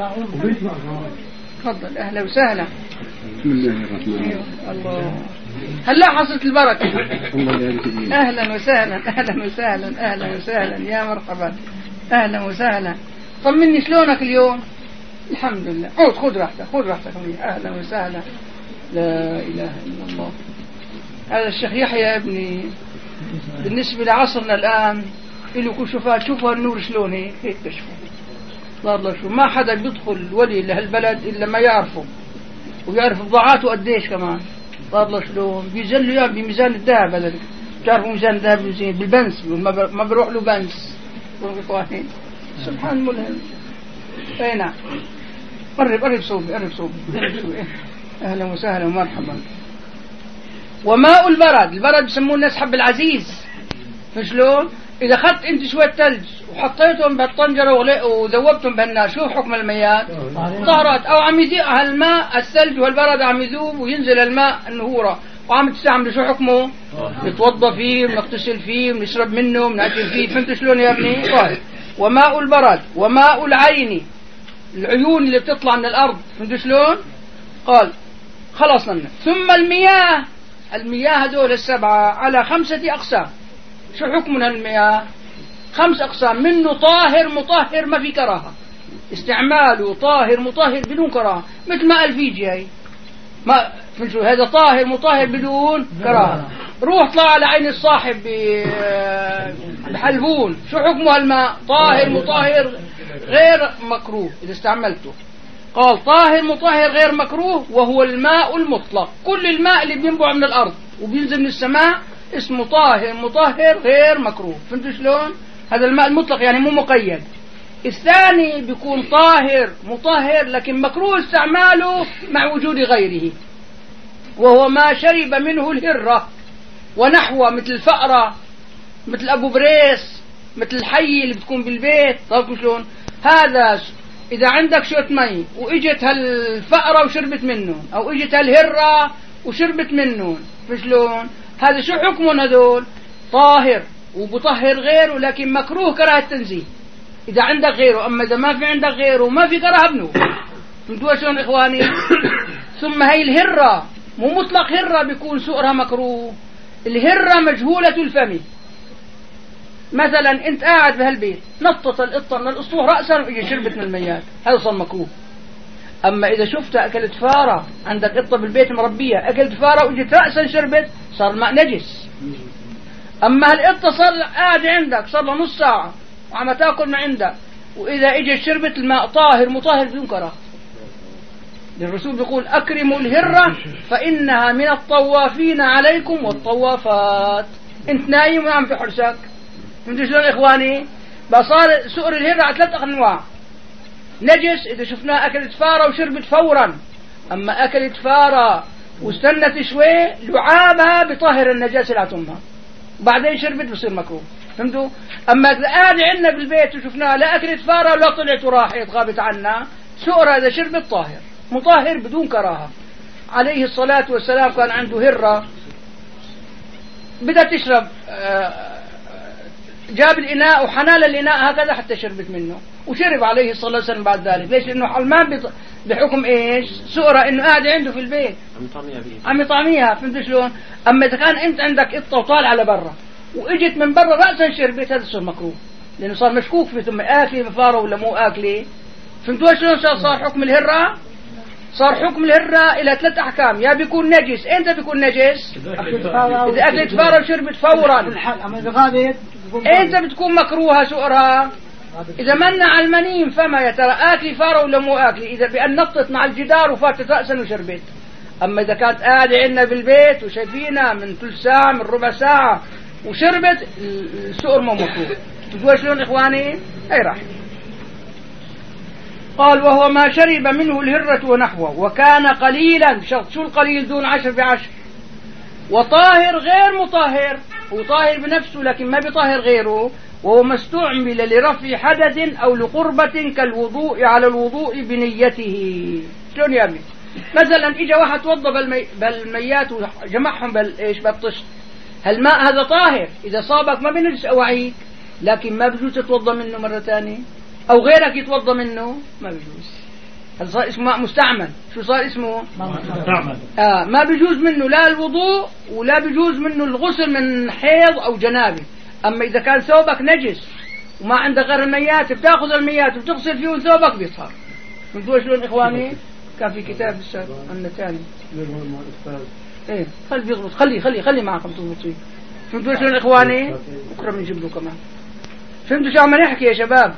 تفضل أهلا وسهلا بسم الله الرحمن الرحيم الله هلا حصلت البركة أهلا وسهلا أهلا وسهلا أهلا وسهلا يا مرحبا أهلا وسهلا طمني شلونك اليوم الحمد لله عود خذ راحتك خذ راحتك أهلا وسهلا لا إله إلا الله هذا الشيخ يحيى يا ابني بالنسبة لعصرنا الآن له كشوفات شوفوا النور شلون هيك هيك تشوفوا الله الله شو ما حدا بيدخل ولي لهالبلد إلا ما يعرفه ويعرف بضاعاته قديش كمان الله الله شلون بيزلوا يا بميزان الذهب هذا بتعرفوا ميزان الذهب بالبنس ما بروح له بنس سبحان الملهم اي نعم قرب قرب صوبي قرب صوبي اهلا وسهلا ومرحبا وماء البرد البرد بسموه الناس حب العزيز فشلون إذا أخذت أنت شوية ثلج وحطيتهم بهالطنجرة وذوبتهم بهالنار شو حكم المياه؟ طهرت أو عم يذيب هالماء الثلج والبرد عم يذوب وينزل الماء النهورة وعم تستعمل شو حكمه؟ نتوضى فيه ونغتسل فيه ونشرب منه ونأكل فيه فهمت شلون يا ابني؟ طيب وماء البرد وماء العين العيون اللي بتطلع من الأرض فهمت شلون؟ قال خلصنا منه ثم المياه المياه هذول السبعة على خمسة أقسام شو حكمنا المياه خمس أقسام منه طاهر مطهر ما في كراهة استعماله طاهر مطهر بدون كراهة مثل ماء الفيجي هاي ما شو هذا طاهر مطهر بدون كراهة روح طلع على عين الصاحب بحلبون شو حكمه الماء طاهر مطهر غير مكروه إذا استعملته قال طاهر مطهر غير مكروه وهو الماء المطلق كل الماء اللي بينبع من الأرض وبينزل من السماء اسمه طاهر مطهر غير مكروه فهمتوا شلون هذا الماء المطلق يعني مو مقيد الثاني بيكون طاهر مطهر لكن مكروه استعماله مع وجود غيره وهو ما شرب منه الهرة ونحوه مثل الفأرة مثل أبو بريس مثل الحي اللي بتكون بالبيت طيب شلون هذا إذا عندك شوية مي وإجت هالفأرة وشربت منه أو إجت هالهرة وشربت منه فشلون هذا شو حكمهم هذول طاهر وبطهر غيره لكن مكروه كراهة تنزيه إذا عندك غيره أما إذا ما في عندك غيره ما في كراهة ابنه فهمتوا شلون إخواني ثم هي الهرة مو مطلق هرة بيكون سؤرها مكروه الهرة مجهولة الفم مثلا أنت قاعد بهالبيت نطت القطة من الأسطوح رأسا وإجي شربت من المياه هذا صار مكروه أما إذا شفت أكلت فارة عندك قطة بالبيت مربية أكلت فارة وإجت رأسا شربت صار الماء نجس أما هالقطة صار قاعد عندك صار له نص ساعة وعم تاكل من عندك وإذا إجت شربت الماء طاهر مطهر بدون كراهة الرسول بيقول أكرموا الهرة فإنها من الطوافين عليكم والطوافات أنت نايم وعم تحرسك فهمتوا شلون إخواني بصار سؤر الهرة على ثلاث أنواع نجس إذا شفناه أكلت فارة وشربت فورا أما أكلت فارة واستنت شوي لعابها بطهر النجاسة اللي عتمها بعدين شربت بصير مكروه فهمتوا أما إذا قاعد عندنا بالبيت وشفناها لا أكلت فارة ولا طلعت وراحت غابت عنا سؤرها إذا شربت طاهر مطهر بدون كراهة عليه الصلاة والسلام كان عنده هرة بدأ تشرب جاب الإناء وحنال الإناء هكذا حتى شربت منه وشرب عليه الصلاة والسلام بعد ذلك ليش لأنه حلمان بحكم إيش سؤرة إنه قاعد عنده في البيت عم يطعميها فهمت شلون أما إذا كان أنت عندك قطة وطالع على برا وإجت من برا رأسا شربت هذا صار مكروه لأنه صار مشكوك في ثم آكلي مفارة ولا مو آكلي فهمتوا شلون صار حكم الهرة صار حكم الهرة إلى ثلاث أحكام يا بيكون نجس أنت بيكون نجس إذا أكلت فارة وشربت فورا أنت بتكون مكروهة سؤرها إذا منع على المنيم فما يا ترى آكلي فارة ولا مو آكلي إذا بأن نطت مع الجدار وفاتت رأسا وشربت أما إذا كانت قاعدة عندنا بالبيت وشايفينها من ثلث ساعة من ربع ساعة وشربت السؤر مو مكروه تقول شلون إخواني أي راح قال وهو ما شرب منه الهرة ونحوه وكان قليلا، شرط شو القليل؟ دون عشر بعشر. وطاهر غير مطهر، هو طاهر بنفسه لكن ما بيطهر غيره، وهو ما استعمل لرفع حدث أو لقربة كالوضوء على الوضوء بنيته. شلون يا ابني؟ مثلا إجا واحد توضى بالمي... بالميات وجمعهم بالإيش بالطشت، هالماء هذا طاهر، إذا صابك ما بنجس أواعيك، لكن ما بجوز تتوضى منه مرة ثانية، أو غيرك يتوضى منه ما بجوز. هذا صار اسمه ماء مستعمل. شو صار اسمه؟ مستعمل. آه ما بجوز منه لا الوضوء ولا بجوز منه الغسل من حيض أو جنابه. أما إذا كان ثوبك نجس وما عندك غير الميات، بتاخذ الميات وتغسل فيهم ثوبك بيطهر. فهمتوا شلون إخواني؟ كان في كتاب السابق عندنا ثاني. إيه خلي بيضبط، خلي خلي خلي معكم تضبطين. فهمتوا شلون إخواني؟ بكرة بنجيب له كمان. فهمتوا شو عم نحكي يا شباب؟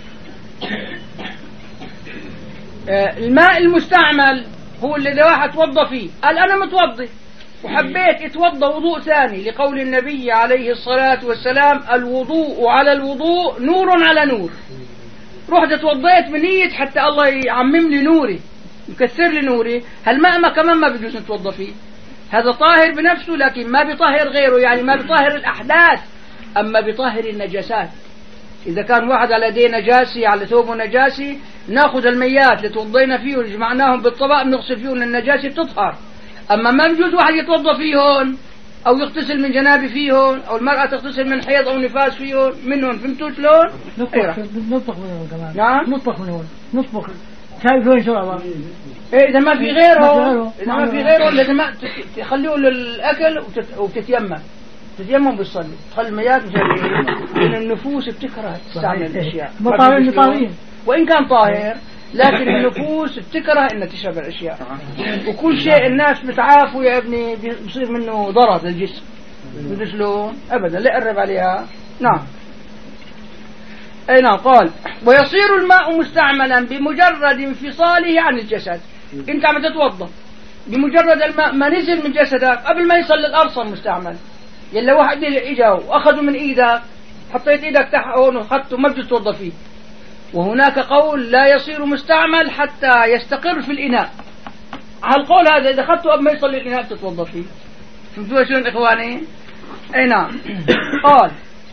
آه الماء المستعمل هو اللي إذا واحد توضى فيه، قال أنا متوضي وحبيت اتوضى وضوء ثاني، لقول النبي عليه الصلاة والسلام الوضوء على الوضوء نور على نور. رحت اتوضيت بنية حتى الله يعمم لي نوري يكسر لي نوري، هالماء ما كمان ما بيجوز نتوضى فيه. هذا طاهر بنفسه لكن ما بيطهر غيره، يعني ما بيطهر الأحداث أما بيطهر النجاسات. إذا كان واحد على يديه نجاسي على ثوبه نجاسي، ناخذ الميات اللي توضينا فيه وجمعناهم بالطبق بنغسل فيهم النجاسة بتطهر. أما ما بيجوز واحد يتوضى فيهن أو يغتسل من جنابه فيهن، أو المرأة تغتسل من حيض أو نفاس فيهن منهن. فهمتوا شلون؟ نطبخ نطبخ منهن كمان. نعم نطبخ منهن نطبخ شايفين إن شاء الله. إيه إذا ما في غيره، إذا ما في غيره لازم تخليه للأكل وتتيمم، تتيمم بالصلي، تخلي المياه لأن النفوس بتكره تستعمل الأشياء. مطارين وإن كان طاهر لكن النفوس بتكره إن تشرب الأشياء، وكل شيء الناس بتعافوا يا ابني بيصير منه ضرر للجسم. بدش له أبدا لا يقرب عليها. نعم أي نعم. قال ويصير الماء مستعملا بمجرد انفصاله عن الجسد. أنت عم تتوضا بمجرد الماء ما نزل من جسدك قبل ما يصل للأرض صار مستعمل. يلا واحد اجا واخذوا من ايدك، حطيت ايدك تحت هون وخدته ما بتجوز توضى فيه. وهناك قول لا يصير مستعمل حتى يستقر في الإناء. على القول هذا إذا أخذته قبل ما يصل للإناء تتوضى فيه. فهمتوا شلون إخواني؟ أي نعم. قال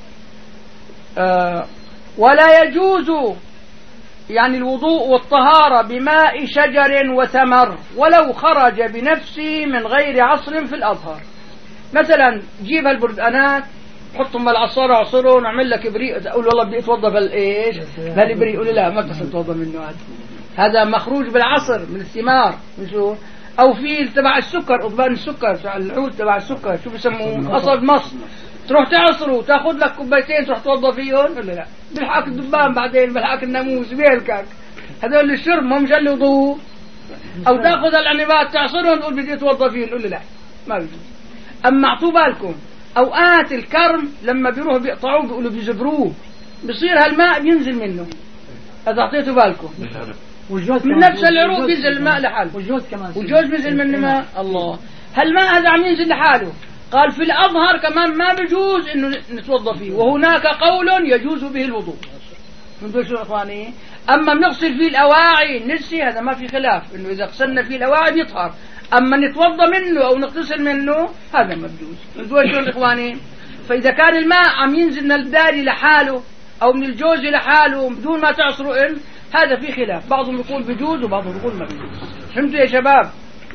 آه ولا يجوز يعني الوضوء والطهارة بماء شجر وثمر ولو خرج بنفسه من غير عصر في الأظهر. مثلا جيب هالبردانات حطهم بالعصارة عصره ونعمل لك إبريق، أقول والله بدي أتوضى بالإيش بالإبريق، يقول لا ما تصل تتوضى منه، هذا هذا مخروج بالعصر من الثمار. مشو أو في تبع السكر، أطبان السكر العود تبع السكر شو بسموه قصب مص، تروح تعصره وتاخذ لك كوبايتين تروح توضى فيهم ولا لا؟ بلحقك الدبان بعدين بلحقك الناموس بيهلكك. هذول الشرب ما مجل وضوء. أو تاخذ العنبات تعصرهم تقول بدي أتوضى فيهم، نقول لا ما بيجوز. أما اعطوا بالكم أوقات الكرم لما بيروحوا بيقطعوه بيقولوا بيزبروه بصير هالماء بينزل منه، هذا أعطيتوا بالكم. من نفس العروق بينزل الماء لحاله، والجوز كمان والجوز بينزل من الماء. الله هالماء هذا عم ينزل لحاله. قال في الأظهر كمان ما بيجوز إنه نتوضى فيه، وهناك قول يجوز به الوضوء. فهمتوا شو إخواني؟ أما بنغسل فيه الأواعي النسي هذا ما في خلاف إنه إذا غسلنا فيه الأواعي بيطهر، أما نتوضى منه أو نغتسل منه هذا ما بيجوز. فهمتوا شو إخواني؟ فإذا كان الماء عم ينزل من الداري لحاله أو من الجوز لحاله بدون ما تعصروا إن هذا في خلاف، بعضهم يقول بيجوز وبعضهم يقول ما بيجوز. فهمتوا يا شباب؟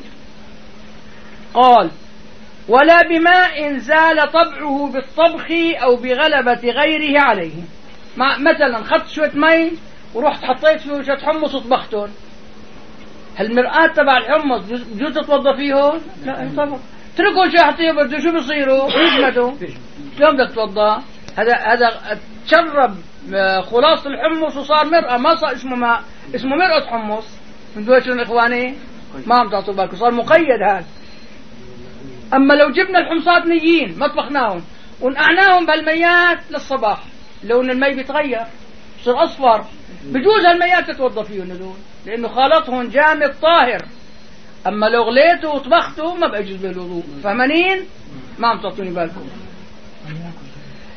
قال ولا بماء زال طبعه بالطبخ أو بغلبة غيره عليه. مثلا خدت شوية مي ورحت حطيت فيه شوية حمص وطبختهم، هالمرآة تبع الحمص بجوز تتوضى فيه؟ لا طبعا. اتركوا شيء حطيه برده شو بيصيروا؟ يجمدوا. شلون بدك تتوضى؟ هذا هذا تشرب خلاص الحمص وصار مرقة، ما صار اسمه ماء، اسمه مرقة حمص. فهمتوا شلون إخواني؟ ما عم تعطوا بالكم، صار مقيد هذا. أما لو جبنا الحمصات نيين ما طبخناهم ونقعناهم بهالميات للصباح لون المي بيتغير بصير أصفر، بجوز هالميات تتوضى فيهم هذول لأنه خالطهم جامد طاهر. أما لو غليته وطبخته ما بيجوز به الوضوء. فهمانين؟ ما عم تعطوني بالكم.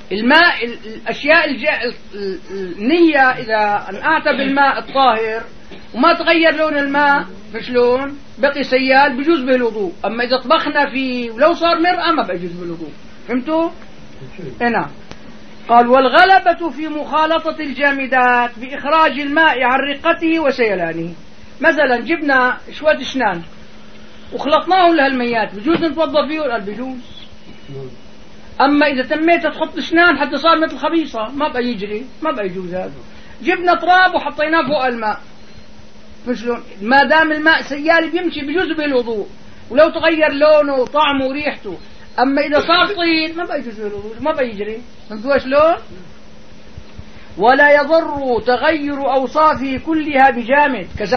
الماء الأشياء النية إذا نقعت بالماء الطاهر وما تغير لون الماء فشلون بقي سيال بجوز به الوضوء. أما إذا طبخنا فيه ولو صار مرأة ما بيجوز به الوضوء. فهمتوا؟ هنا قال والغلبة في مخالطة الجامدات بإخراج الماء عن رقته وسيلانه. مثلا جبنا شوية شنان وخلطناهم لهالميات بجوز نتوضا فيه ولا بجوز؟ أما إذا تميت تحط شنان حتى صار مثل خبيصة ما بقى يجري ما بقى يجوز هذا. جبنا تراب وحطيناه فوق الماء فشلون ما دام الماء سيال بيمشي بجوز به الوضوء ولو تغير لونه وطعمه وريحته. أما إذا صار طين ما بقى يجوز به الوضوء ما بقى يجري. فهمتوا شلون؟ ولا يضر تغير أوصافه كلها بجامد كذا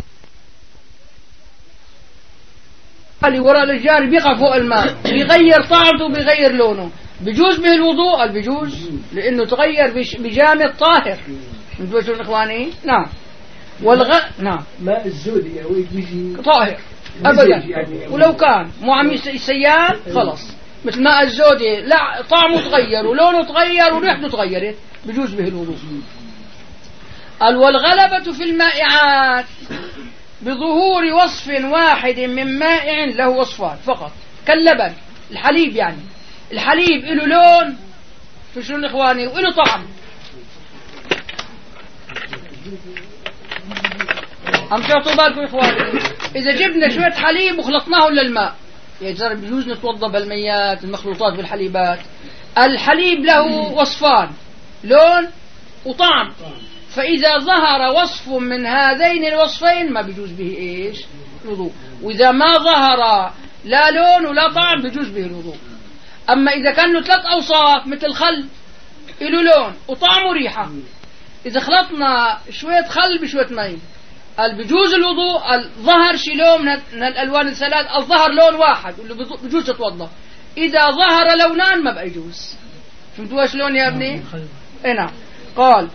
اللي وراء الجار بيقع فوق الماء بيغير طعمته بيغير لونه بجوز به الوضوء. قال بجوز لأنه تغير بجامد طاهر. انتوا شو إخواني؟ نعم. والغ نعم ماء الزودي أو بيجي طاهر أبدا يعني. ولو كان مو عم يسيال خلص مثل ماء الزودي لا طعمه تغير ولونه تغير وريحته تغيرت بجوز به الوضوء. قال والغلبة في المائعات بظهور وصف واحد من مائع له وصفان فقط كاللبن الحليب. يعني الحليب له لون فشلون إخواني وله طعم. عم تعطوا بالكم إخواني إذا جبنا شوية حليب وخلطناه للماء يعني ترى بجوز نتوضا بالميات المخلوطات بالحليبات. الحليب له وصفان لون وطعم. فإذا ظهر وصف من هذين الوصفين ما بيجوز به إيش الوضوء. وإذا ما ظهر لا لون ولا طعم بيجوز به الوضوء. أما إذا كان له ثلاث أوصاف مثل خل له لون وطعم وريحة إذا خلطنا شوية خل بشوية مي قال بجوز الوضوء. قال ظهر شي لون من الألوان الثلاث الظهر لون واحد بجوز تتوضا. إذا ظهر لونان ما بقى يجوز. فهمتوا شلون يا ابني؟ هنا قال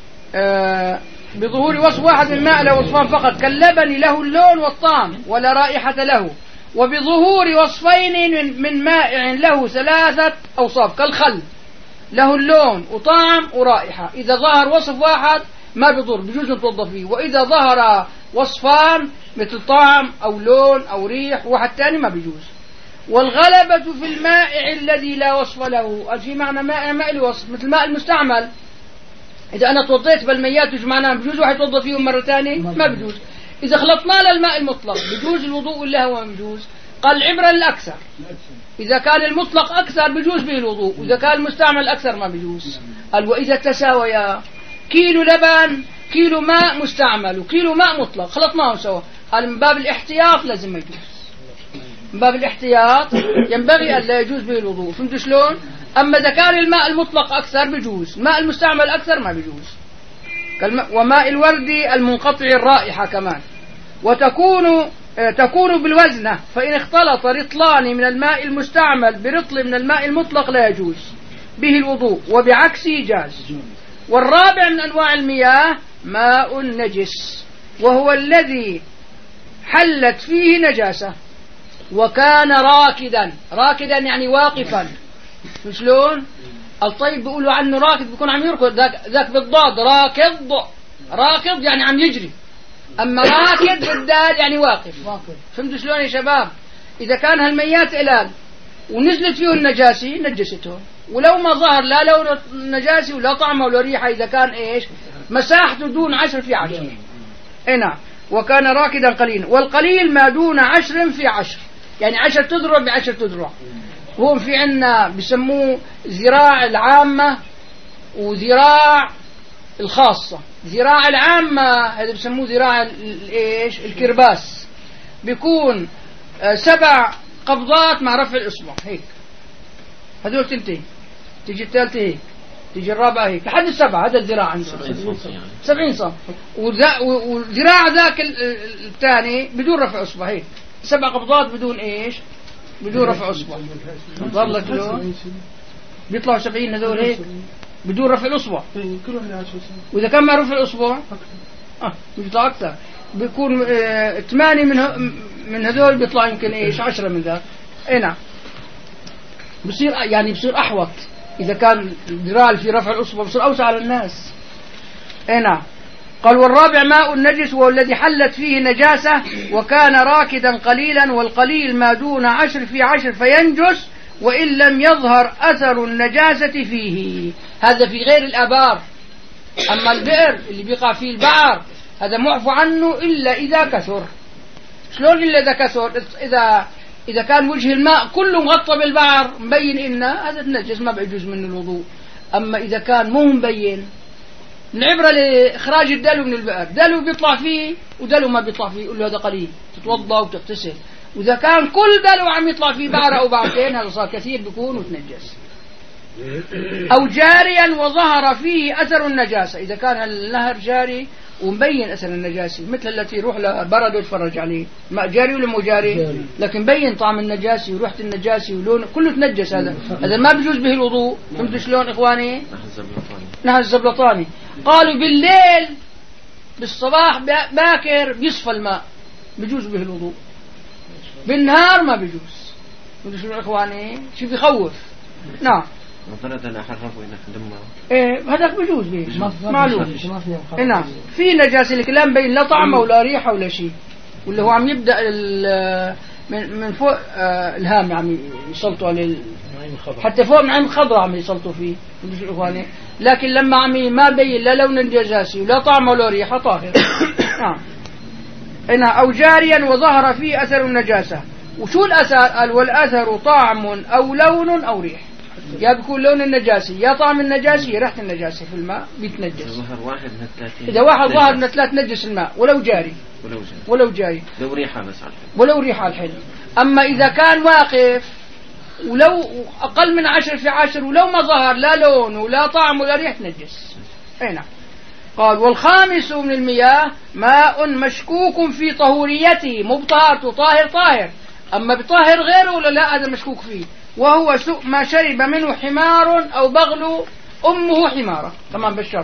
آه بظهور وصف واحد من ماء له وصفان فقط كاللبن له اللون والطعم ولا رائحة له. وبظهور وصفين من مائع له ثلاثة أوصاف كالخل له اللون وطعم ورائحة. إذا ظهر وصف واحد ما بيضر بجوز نتوضا فيه. وإذا ظهر وصفان مثل طعم أو لون أو ريح واحد ثاني ما بيجوز. والغلبة في المائع الذي لا وصف له. في معنى مائع ما له وصف مثل الماء المستعمل. إذا أنا توضيت بالميات وجمعناها بجوز واحد يتوضا فيهم مرة ثانية ما بجوز. إذا خلطنا للماء المطلق بجوز الوضوء ولا هو بجوز؟ قال العبرة الأكثر. إذا كان المطلق أكثر بجوز به الوضوء وإذا كان المستعمل أكثر ما بجوز. قال وإذا تساويا كيلو لبن كيلو ماء مستعمل وكيلو ماء مطلق خلطناهم سوا قال من باب الاحتياط لازم ما يجوز. من باب الاحتياط ينبغي أن لا يجوز به الوضوء. فهمتوا شلون؟ أما إذا كان الماء المطلق أكثر بجوز ماء المستعمل أكثر ما بجوز. وماء الورد المنقطع الرائحة كمان. وتكون تكون بالوزنة فإن اختلط رطلان من الماء المستعمل برطل من الماء المطلق لا يجوز به الوضوء وبعكسه جاز. والرابع من أنواع المياه ماء نجس وهو الذي حلت فيه نجاسة وكان راكدا. راكدا يعني واقفا. شلون؟ الطيب بيقولوا عنه راكد بيكون عم يركض ذاك ذاك بالضاد راكض. راكض يعني عم يجري. أما راكد بالدال يعني واقف. فهمتوا شلون يا شباب؟ إذا كان هالميات إلال ونزلت فيه النجاسة نجسته ولو ما ظهر لا لون النجاسة ولا طعمه ولا ريحة إذا كان إيش مساحته دون عشر في عشر. هنا وكان راكدا قليلا. والقليل ما دون عشر في عشر يعني عشر تذرع بعشر تذرع. هو في عنا بسموه ذراع العامة وذراع الخاصة. ذراع العامة هذا بسموه ذراع الايش الكرباس بيكون سبع قبضات مع رفع الإصبع هيك. هذول تنتهي تيجي الثالثة هيك تيجي الرابعة هيك لحد السبعة. هذا الذراع عنده سبعين سم. وذراع ذاك الثاني بدون رفع إصبع هيك سبع قبضات بدون ايش بدون رفع إصبع. والله كلهم بيطلعوا سبعين هذول هيك بدون رفع الأصبع. وإذا كان مع رفع الأصبع آه بيطلع أكثر بيكون آه ثمانية من من هذول بيطلع يمكن إيش عشرة من ذا. إيه نعم بصير يعني بصير أحوط. إذا كان الذراع في رفع الأصبع بصير أوسع على الناس. إيه نعم قال والرابع ماء النجس وهو الذي حلت فيه نجاسة وكان راكدا قليلا، والقليل ما دون عشر في عشر فينجس وإن لم يظهر أثر النجاسة فيه. هذا في غير الآبار. أما البئر اللي بيقع فيه البعر هذا معفو عنه إلا إذا كثر. شلون إلا إذا كثر؟ إذا إذا كان وجه الماء كله مغطى بالبعر مبين إنه هذا النجس ما بيجوز منه الوضوء. أما إذا كان مو مبين، العبرة لإخراج الدلو من البئر، دلو بيطلع فيه ودلو ما بيطلع فيه، يقول له هذا قليل تتوضأ وتغتسل. وإذا كان كل دلو عم يطلع فيه بعرة أو بعرتين هذا صار كثير بيكون وتنجس. أو جاريا وظهر فيه أثر النجاسة، إذا كان النهر جاري ومبين أثر النجاسة، مثل التي يروح لبرد ويتفرج عليه، ماء جاري ولا مو جاري لكن بين طعم النجاسة وريحة النجاسة ولون كله تنجس، هذا هذا ما بيجوز به الوضوء. فهمتوا شلون إخواني؟ نهر الزبلطاني. قالوا بالليل بالصباح باكر بيصفى الماء بيجوز به الوضوء، بالنهار ما بيجوز. فهمتوا شلون إخواني؟ شو بيخوف. نعم مثلا حرفوا إنك دمه إيه هذاك بيجوز به معلوم. نعم في نجاسة لكن لا مبين لا طعمه ولا ريحة ولا شيء، واللي هو عم يبدأ من من فوق آه الهام عم يسلطوا عليه حتى فوق من عين خضراء عم يسلطوا فيه. لكن لما عم ما بين لا لون النجاسة ولا طعمه ولا ريحة طاهر. نعم هنا أو جاريا وظهر فيه أثر النجاسة. وشو الأثر؟ قال والأثر طعم أو لون أو ريح، يا بيكون لون النجاسة يا طعم النجاسة يا ريحة النجاسة في الماء بيتنجس. واحد من ثلاثين إذا واحد ظهر من ثلاث نجس الماء ولو جاري ولو جاري ولو جاري لو ريحة بس على الحل. ولو ريحة الحل. أما إذا كان واقف ولو أقل من عشر في عشر ولو ما ظهر لا لون ولا طعم ولا ريحة نجس. أي نعم. قال والخامس من المياه ماء مشكوك في طهوريته، مو بطهارته طاهر طاهر، أما بطاهر غيره ولا لا هذا مشكوك فيه، وهو سوء ما شرب منه حمار أو بغل أمه حمارة. طبعا بالشرط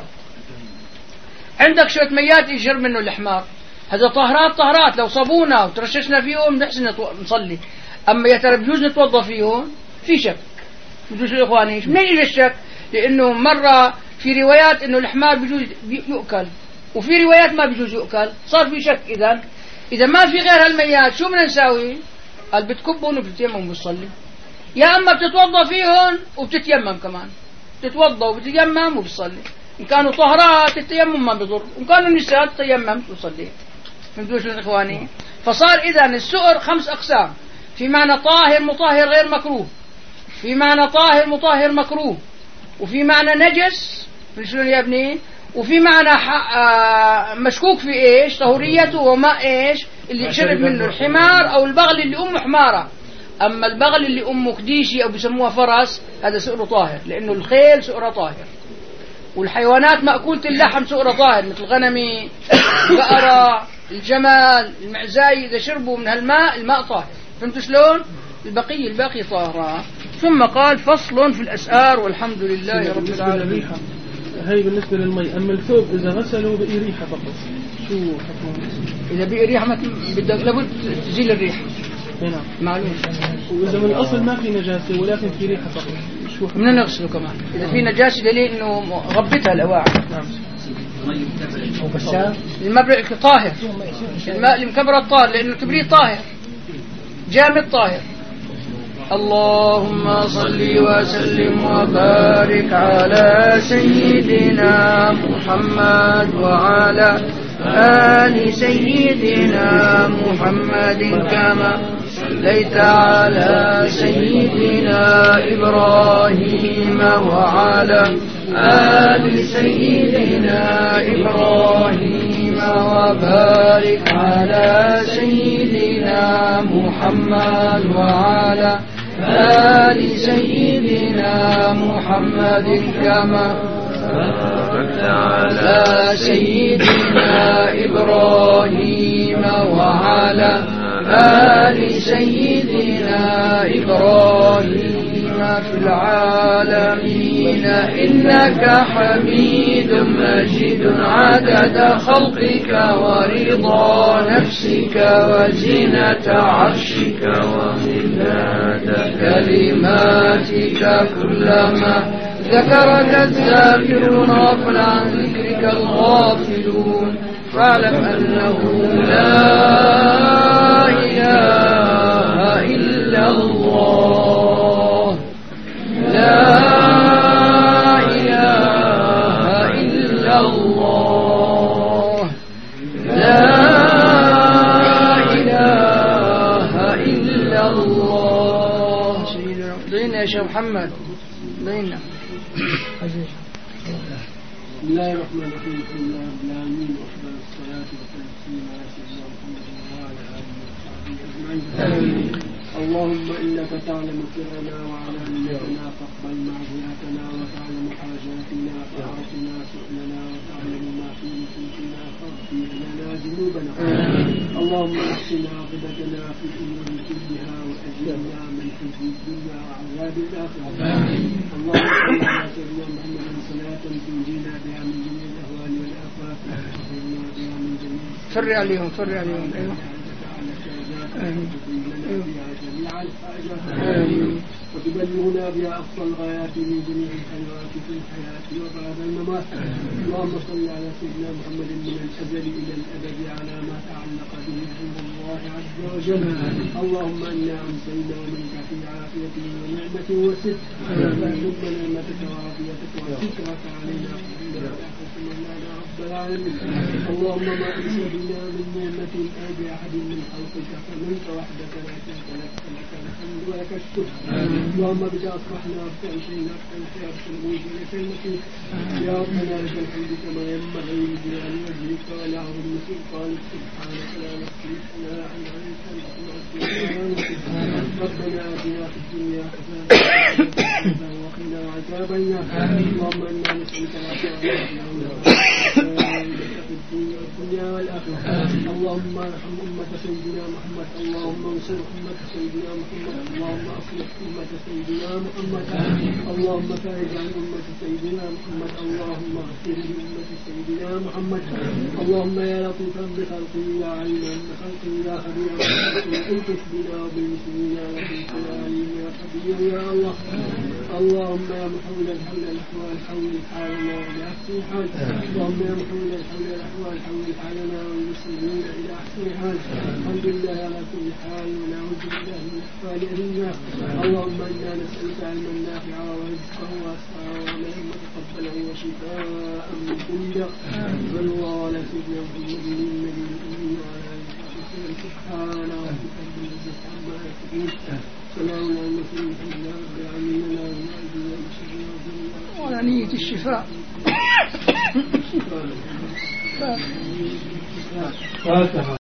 عندك شوية ميات يشرب منه الحمار، هذا طهرات طهرات لو صابونا وترششنا فيهم نحسن نصلي. أما يا ترى بجوز نتوضى فيهم؟ في شك. بجوز يا إخواني من يجي الشك؟ لأنه مرة في روايات إنه الحمار بجوز يؤكل وفي روايات ما بجوز يؤكل، صار في شك. إذا إذا ما في غير هالميات شو بدنا نساوي؟ قال بتكبهم وبتتيمم وبتصلي، يا أما بتتوضى فيهم وبتتيمم كمان، تتوضى وبتتيمم وبتصلي. إن كانوا طهرات التيمم ما بضر، وإن كانوا نساء تيممت وصليت. فهمتوا شلون إخواني؟ فصار إذا السؤر خمس أقسام، في معنى طاهر مطهر غير مكروه، في معنى طاهر مطهر مكروه، وفي معنى نجس شلون يا ابني، وفي معنى مشكوك في إيش طهوريته وما إيش اللي شرب منه الحمار أو البغل اللي أمه حمارة. أما البغل اللي أمه كديشي أو بيسموها فرس هذا سؤره طاهر، لأنه الخيل سؤره طاهر، والحيوانات مأكولة اللحم سؤره طاهر مثل الغنم البقرة الجمال المعزاي، إذا شربوا من هالماء الماء طاهر. فهمتوا شلون؟ البقية الباقي طاهرة. ثم قال فصل في الأسآر والحمد لله رب العالمين. هاي بالنسبة للمي. أما الثوب إذا غسلوا بقي ريحة فقط شو حكمه؟ إذا بقي ريحة ما بدك لابد تزيل الريحة. نعم معلوم. وإذا من الأصل ما في نجاسة ولكن في ريحة فقط شو حكمه؟ بدنا نغسله كمان إذا في نجاسة دليل إنه غبتها الأواعي. نعم. المبرئ طاهر، الماء اللي مكبر الطاهر لأنه الكبريت طاهر جامد طاهر. اللهم صل وسلم وبارك على سيدنا محمد وعلى آل سيدنا محمد كما صليت على سيدنا إبراهيم وعلى آل سيدنا إبراهيم وبارك على سيدنا محمد وعلى آل سيدنا محمد كما باركت على سيدنا إبراهيم وعلى آل سيدنا إبراهيم في العالمين إنك حميد مجيد عدد خلقك ورضا نفسك وزنة عرشك ومداد كلماتك كلما ذكرك الذاكرون غفل عن ذكرك عنك الغافلون فاعلم أنه لا إله إلا الله لا إله إلا الله لا إله إلا الله. سيدنا ضينا يا شيخ محمد ضينا. بسم الله الرحمن الرحيم الحمد لله رب العالمين وأفضل الصلاة والتسليم على سيدنا محمد وعلى آله وصحبه أجمعين. اللهم إنك تعلم سرنا وعلانيتنا فاقبل معذرتنا وتعلم حاجاتنا فأعطنا سؤلنا وتعلم ما في نفوسنا فاغفر لنا ذنوبنا. اللهم احسن عاقبتنا في الأمور كلها وأجرنا من خزي الدنيا وعذاب الآخرة. اللهم صل على سيدنا محمد صلاة تنجينا بها من جميع الأهوال والآفات وتحفظنا بها من جميع فر عليهم فر عليهم. أيوه وتبلغنا بها أقصى الغايات من جميع الخيرات في الحياة وبعد الممات. اللهم صل على سيدنا محمد من الأزل إلى الأبد على ما تعلق به علم الله عز وجل. اللهم إنا أمسينا منك في عافية ونعمة وستر ثم نعمتك وعافيتك وسترك علينا يا رب العالمين. اللهم ما أنس بنا من نعمة أو بأحد من خلقك فمنك وحدك لا شريك لك لك الحمد ولك الشكر. اللهم بك أصبحنا وبك أمسينا وبك نحيا وبك نموت ولك المسيح. يا ربنا لك الحمد كما ينبغي لجلال وجهك ولعظم سلطانك سبحانك لا نحصي ثناء عليك أنت ربنا آتنا في الدنيا حسنة وقنا عذاب النار. اللهم إنا نسألك العافية في الدنيا والآخرة. اللهم ارحم أمة سيدنا محمد. اللهم انصر أمة سيدنا محمد. اللهم أصلح أمة سيدنا محمد. اللهم فارج عن أمة سيدنا محمد. اللهم اغفر لأمة سيدنا محمد. اللهم يا لطيفا بخلقه يا عليما بخلقه يا خبيرا بخلقه الطف بنا وبالمسلمين وبالخيارين يا خبير يا الله. اللهم يا محول الحول الأحوال حول حالنا إلى أحسن حال. اللهم يا محول الحول الأحوال حول حالنا والمسلمين إلى أحسن حال. الحمد لله على كل حال ونعوذ بالله من أحوال الناس. اللهم إنا نسألك علما نافعا ورزقا واسعا وعملا متقبلا وشفاء من كل داء. صلى الله على سيدنا محمد النبي الأمي وعلى آله وصحبه سبحان ربك رب العزة عما يصفون سلام على المرسلين الحمد لله رب العالمين. وعلى نية الشفاء. فاتحة.